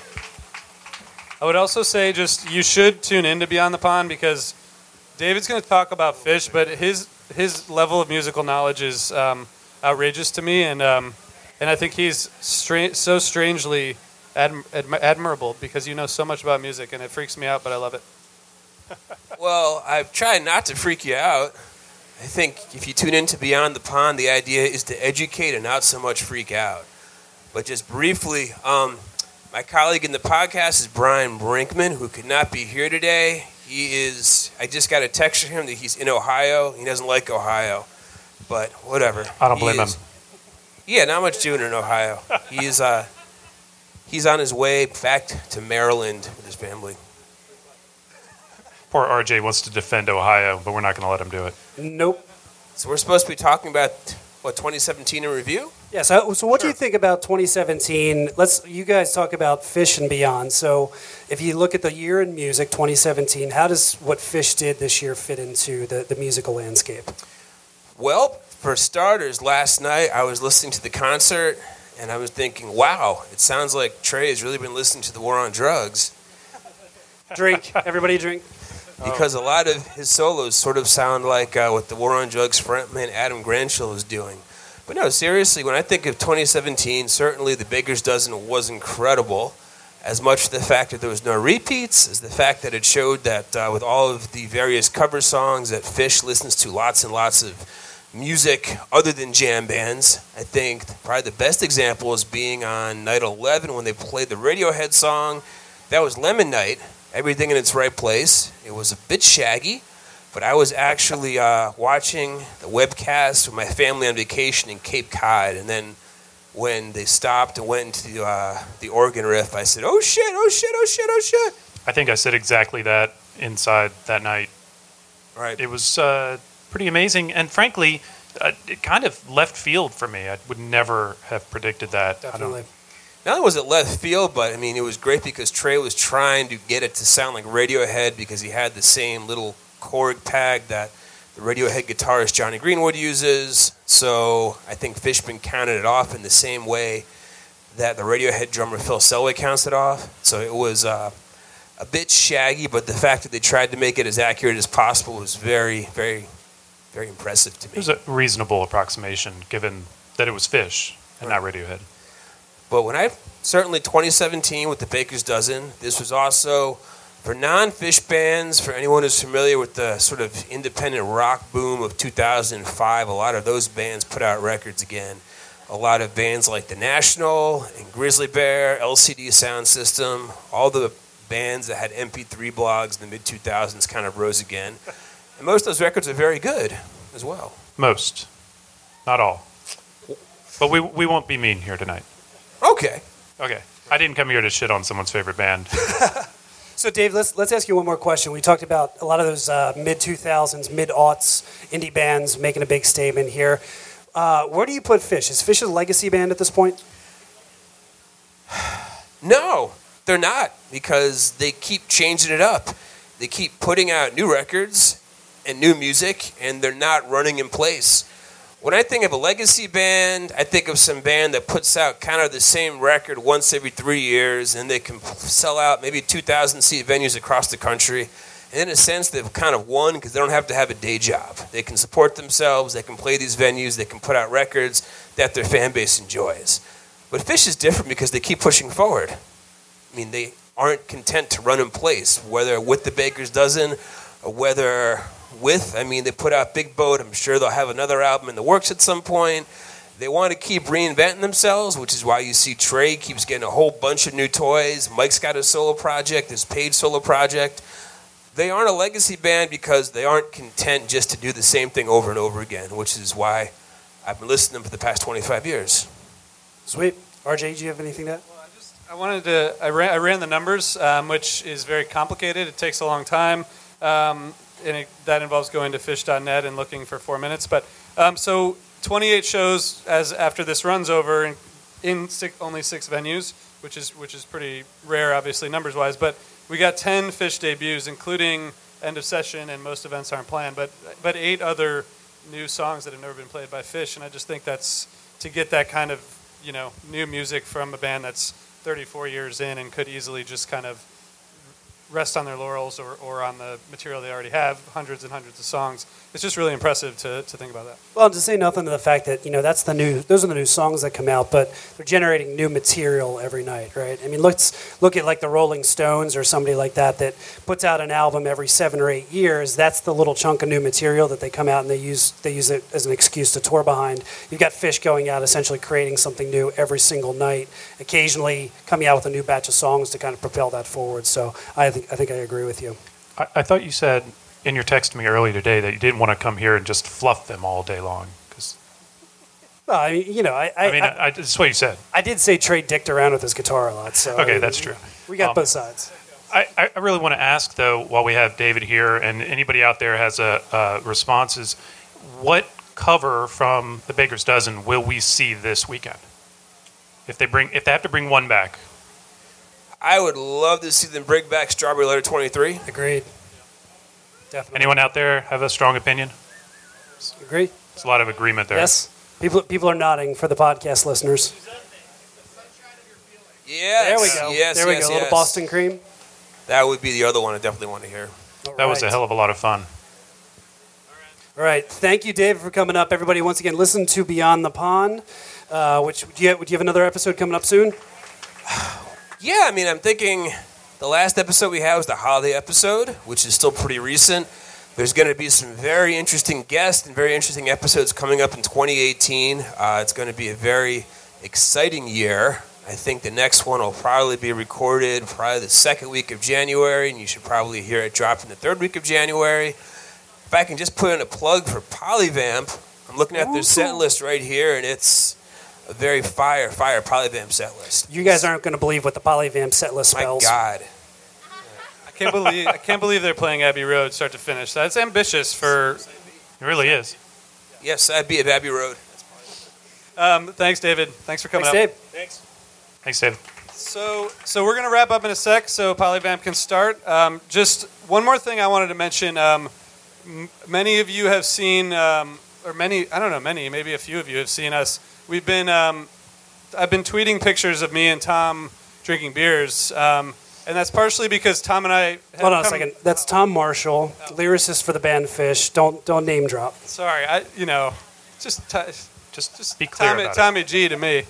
I would also say you should tune in to Beyond the Pond because David's going to talk about Phish, but his level of musical knowledge is outrageous to me, and I think he's so strangely admirable because you know so much about music, and it freaks me out, but I love it. Well, I've tried not to freak you out. I think if you tune into Beyond the Pond, the idea is to educate and not so much freak out. But just briefly, my colleague in the podcast is Brian Brinkman, who could not be here today. I just got a text from him that he's in Ohio. He doesn't like Ohio, but whatever. I don't blame him. Yeah, not much doing in Ohio. He's on his way back to Maryland with his family. Poor RJ wants to defend Ohio, but we're not going to let him do it. Nope. So we're supposed to be talking about, 2017 in review? Yeah, so what do you think about 2017? You guys talk about Phish and beyond. So if you look at the year in music, 2017, how does what Phish did this year fit into the musical landscape? Well, for starters, last night I was listening to the concert, and I was thinking, wow, it sounds like Trey has really been listening to the War on Drugs. Drink. Everybody drink. Because a lot of his solos sort of sound like what the War on Drugs frontman Adam Granchill is doing. But no, seriously, when I think of 2017, certainly the Baker's Dozen was incredible. As much the fact that there was no repeats as the fact that it showed that with all of the various cover songs that Phish listens to lots and lots of music other than jam bands. I think probably the best example is being on night 11 when they played the Radiohead song. That was Lemon Night, Everything in Its Right Place. It was a bit shaggy, but I was actually watching the webcast with my family on vacation in Cape Cod, and then when they stopped and went into the organ riff, I said, oh shit, oh shit, oh shit, oh shit. I think I said exactly that inside that night. Right. It was pretty amazing, and frankly, it kind of left field for me. I would never have predicted that. Definitely. Not only was it left field, but I mean, it was great because Trey was trying to get it to sound like Radiohead because he had the same little Korg tag that the Radiohead guitarist Johnny Greenwood uses. So I think Fishman counted it off in the same way that the Radiohead drummer Phil Selway counts it off. So it was a bit shaggy, but the fact that they tried to make it as accurate as possible was very, very, very impressive to me. It was a reasonable approximation given that it was Phish and not Radiohead. But certainly 2017 with the Baker's Dozen, this was also for non-Phish bands, for anyone who's familiar with the sort of independent rock boom of 2005, a lot of those bands put out records again. A lot of bands like The National and Grizzly Bear, LCD Sound System, all the bands that had MP3 blogs in the mid-2000s kind of rose again. And most of those records are very good as well. Most. Not all. But we won't be mean here tonight. Okay. I didn't come here to shit on someone's favorite band. So, Dave, let's ask you one more question. We talked about a lot of those mid-2000s, mid-aughts indie bands making a big statement here. Where do you put Phish? Is Phish a legacy band at this point? No, they're not, because they keep changing it up. They keep putting out new records and new music, and they're not running in place. When I think of a legacy band, I think of some band that puts out kind of the same record once every 3 years, and they can sell out maybe 2,000-seat venues across the country. And in a sense, they've kind of won because they don't have to have a day job. They can support themselves, they can play these venues, they can put out records that their fan base enjoys. But Phish is different because they keep pushing forward. I mean, they aren't content to run in place, whether with the Baker's Dozen whether with, I mean, they put out Big Boat. I'm sure they'll have another album in the works at some point. They want to keep reinventing themselves, which is why you see Trey keeps getting a whole bunch of new toys. Mike's got a solo project, his paid solo project. They aren't a legacy band because they aren't content just to do the same thing over and over again, which is why I've been listening to them for the past 25 years. Sweet. RJ, do you have anything to add? I ran the numbers, which is very complicated. It takes a long time, and that involves going to fish.net and looking for 4 minutes. But so 28 shows as after this runs over in only 6 venues, which is pretty rare, obviously numbers wise. But we got 10 Fish debuts, including end of session, and most events aren't planned. But 8 other new songs that have never been played by Fish, and I just think that's to get that kind of new music from a band that's 34 years in and could easily just kind of rest on their laurels or on the material they already have, hundreds and hundreds of songs. It's just really impressive to think about that. Well, to say nothing to the fact that, those are the new songs that come out, but they're generating new material every night, right? I mean, let's look at like the Rolling Stones or somebody like that puts out an album every 7 or 8 years. That's the little chunk of new material that they come out and they use it as an excuse to tour behind. You've got Fish going out, essentially creating something new every single night, occasionally coming out with a new batch of songs to kind of propel that forward. So I think I agree with you. I thought you said in your text to me earlier today that you didn't want to come here and just fluff them all day long. Well, I mean, that's what you said. I did say Trey dicked around with his guitar a lot. So okay, that's true. We got both sides. I really want to ask, though, while we have David here and anybody out there has a response, is what cover from the Baker's Dozen will we see this weekend? If they have to bring one back. I would love to see them bring back Strawberry Letter 23. Agreed. Definitely. Anyone out there have a strong opinion? Agree. There's a lot of agreement there. Yes. People are nodding for the podcast listeners. Yes. There we go. Yes, there we yes, go. A yes. little Boston cream. That would be the other one I definitely want to hear. That was a hell of a lot of fun. All right. Thank you, David, for coming up. Everybody, once again, listen to Beyond the Pond. Would you have another episode coming up soon? Yeah, I mean, I'm thinking the last episode we had was the holiday episode, which is still pretty recent. There's going to be some very interesting guests and very interesting episodes coming up in 2018. It's going to be a very exciting year. I think the next one will probably be recorded probably the second week of January, and you should probably hear it drop in the third week of January. If I can just put in a plug for Polyvamp, I'm looking at their set list right here, and it's a very fire Polyvamp set list. You guys aren't going to believe what the Polyvamp set list spells. My God. I can't believe they're playing Abbey Road start to finish. That's ambitious for... It really is. Yes, I'd be at Abbey Road. Thanks, David. Thanks for coming up. Dave. Thanks, David. So we're going to wrap up in a sec so Polyvamp can start. Just one more thing I wanted to mention. Many of you have seen, maybe a few of you have seen us. We've been, I've been tweeting pictures of me and Tom drinking beers, and that's partially because Tom and I. Hold on a second. That's Tom Marshall, lyricist for the band Fish. Don't name drop. Sorry, just be clear about Tommy G to me.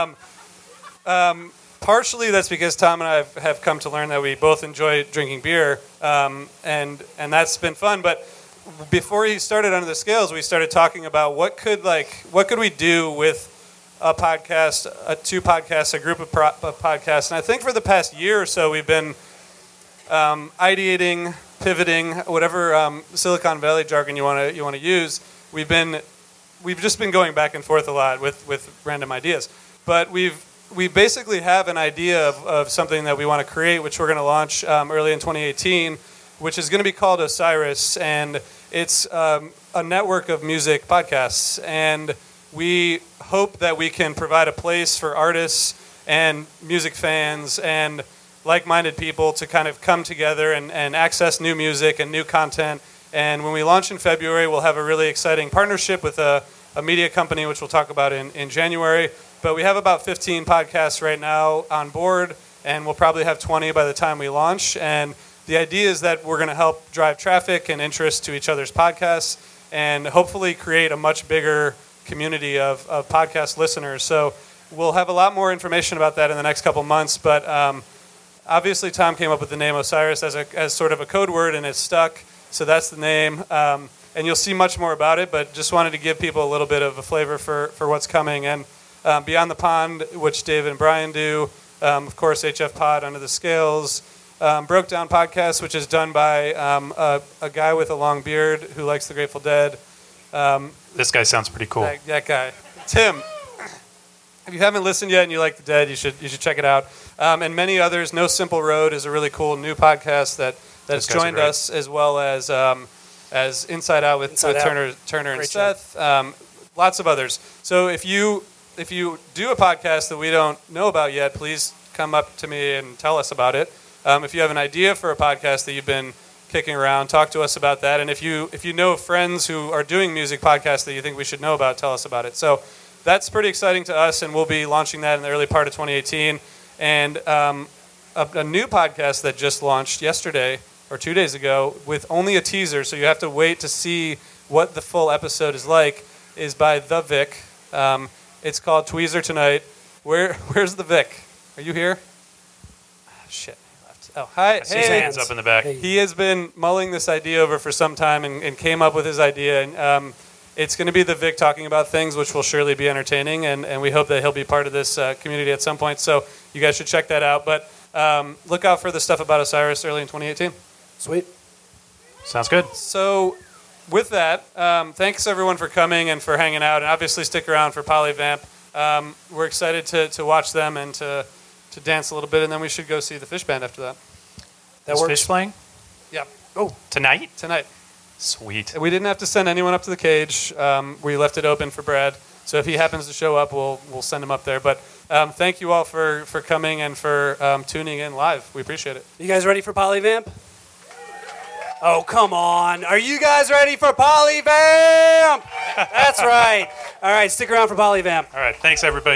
Partially that's because Tom and I have come to learn that we both enjoy drinking beer, and that's been fun. But before he started Under the Scales, we started talking about what could we do with a podcast, two podcasts, a group of podcasts. And I think for the past year or so, we've been ideating, pivoting, whatever Silicon Valley jargon you want to use. We've just been going back and forth a lot with random ideas. But we basically have an idea of something that we want to create, which we're going to launch early in 2018, which is going to be called Osiris, and it's a network of music podcasts. And we hope that we can provide a place for artists and music fans and like-minded people to kind of come together and access new music and new content. And when we launch in February, we'll have a really exciting partnership with a media company, which we'll talk about in January. But we have about 15 podcasts right now on board, and we'll probably have 20 by the time we launch. And the idea is that we're going to help drive traffic and interest to each other's podcasts and hopefully create a much bigger community of podcast listeners. So we'll have a lot more information about that in the next couple months. But obviously Tom came up with the name Osiris as sort of a code word, and it's stuck. So that's the name. And you'll see much more about it, but just wanted to give people a little bit of a flavor for what's coming. And Beyond the Pond, which David and Brian do, of course, HF Pod, Under the Scales, Broke Down Podcast, which is done by a guy with a long beard who likes the Grateful Dead. This guy sounds pretty cool. That guy. Tim, if you haven't listened yet and you like the Dead, you should check it out. And many others. No Simple Road is a really cool new podcast that has joined us, as well as Inside Out with Turner and Seth. Lots of others. So if you do a podcast that we don't know about yet, please come up to me and tell us about it. If you have an idea for a podcast that you've been kicking around, talk to us about that. And if you know friends who are doing music podcasts that you think we should know about, tell us about it. So that's pretty exciting to us, and we'll be launching that in the early part of 2018. And a new podcast that just launched yesterday or 2 days ago with only a teaser, so you have to wait to see what the full episode is like, is by The Vic. It's called Tweezer Tonight. Where's the Vic? Are you here? Shit. Oh, hi. I see his hands up in the back. He has been mulling this idea over for some time and came up with his idea. And it's going to be the Vic talking about things, which will surely be entertaining. And we hope that he'll be part of this community at some point. So you guys should check that out. But look out for the stuff about Osiris early in 2018. Sweet. Sounds good. So with that, thanks everyone for coming and for hanging out. And obviously stick around for Polyvamp. We're excited to watch them and to dance a little bit, and then we should go see the Fish Band after that. Is Fish playing? Yeah. Oh, tonight? Tonight. Sweet. We didn't have to send anyone up to the cage. We left it open for Brad. So if he happens to show up, we'll send him up there. But thank you all for coming and for tuning in live. We appreciate it. You guys ready for Polyvamp? Oh, come on. Are you guys ready for Polyvamp? That's right. All right, stick around for Polyvamp. All right, thanks, everybody.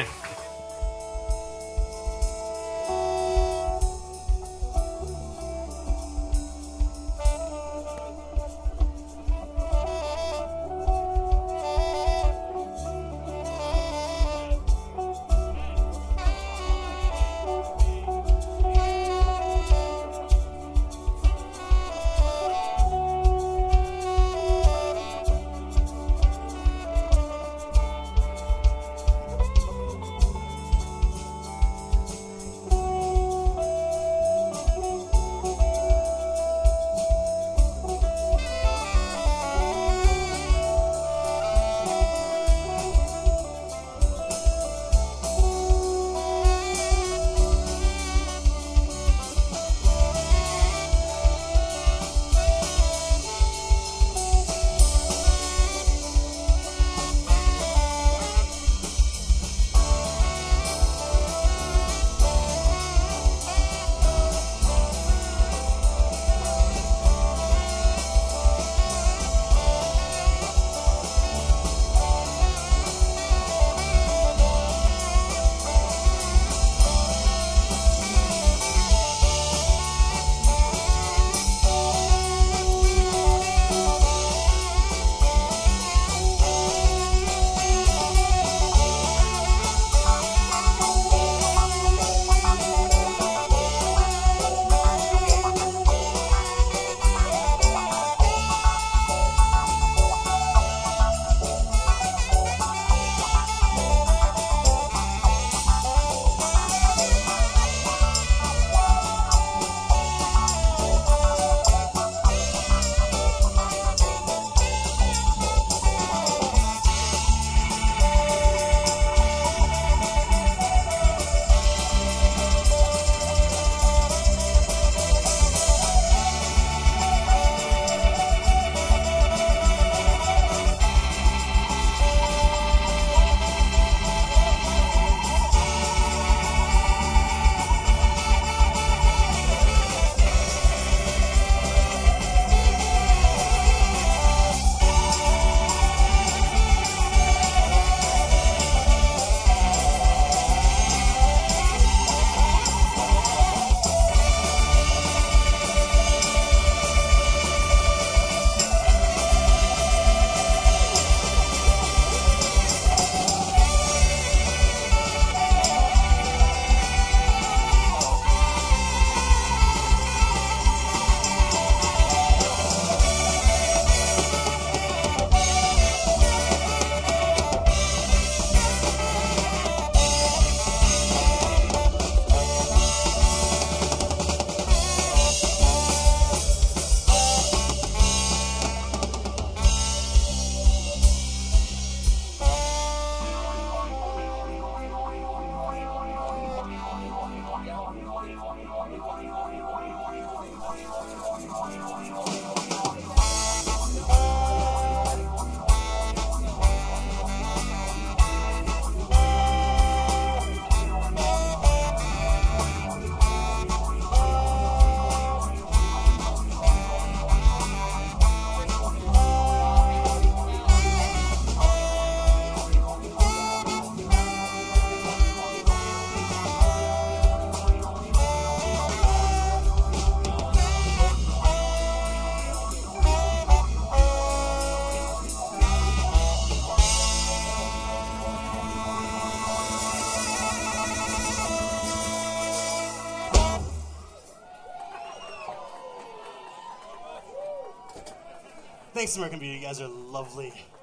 Thanks, American Beauty. You guys are lovely.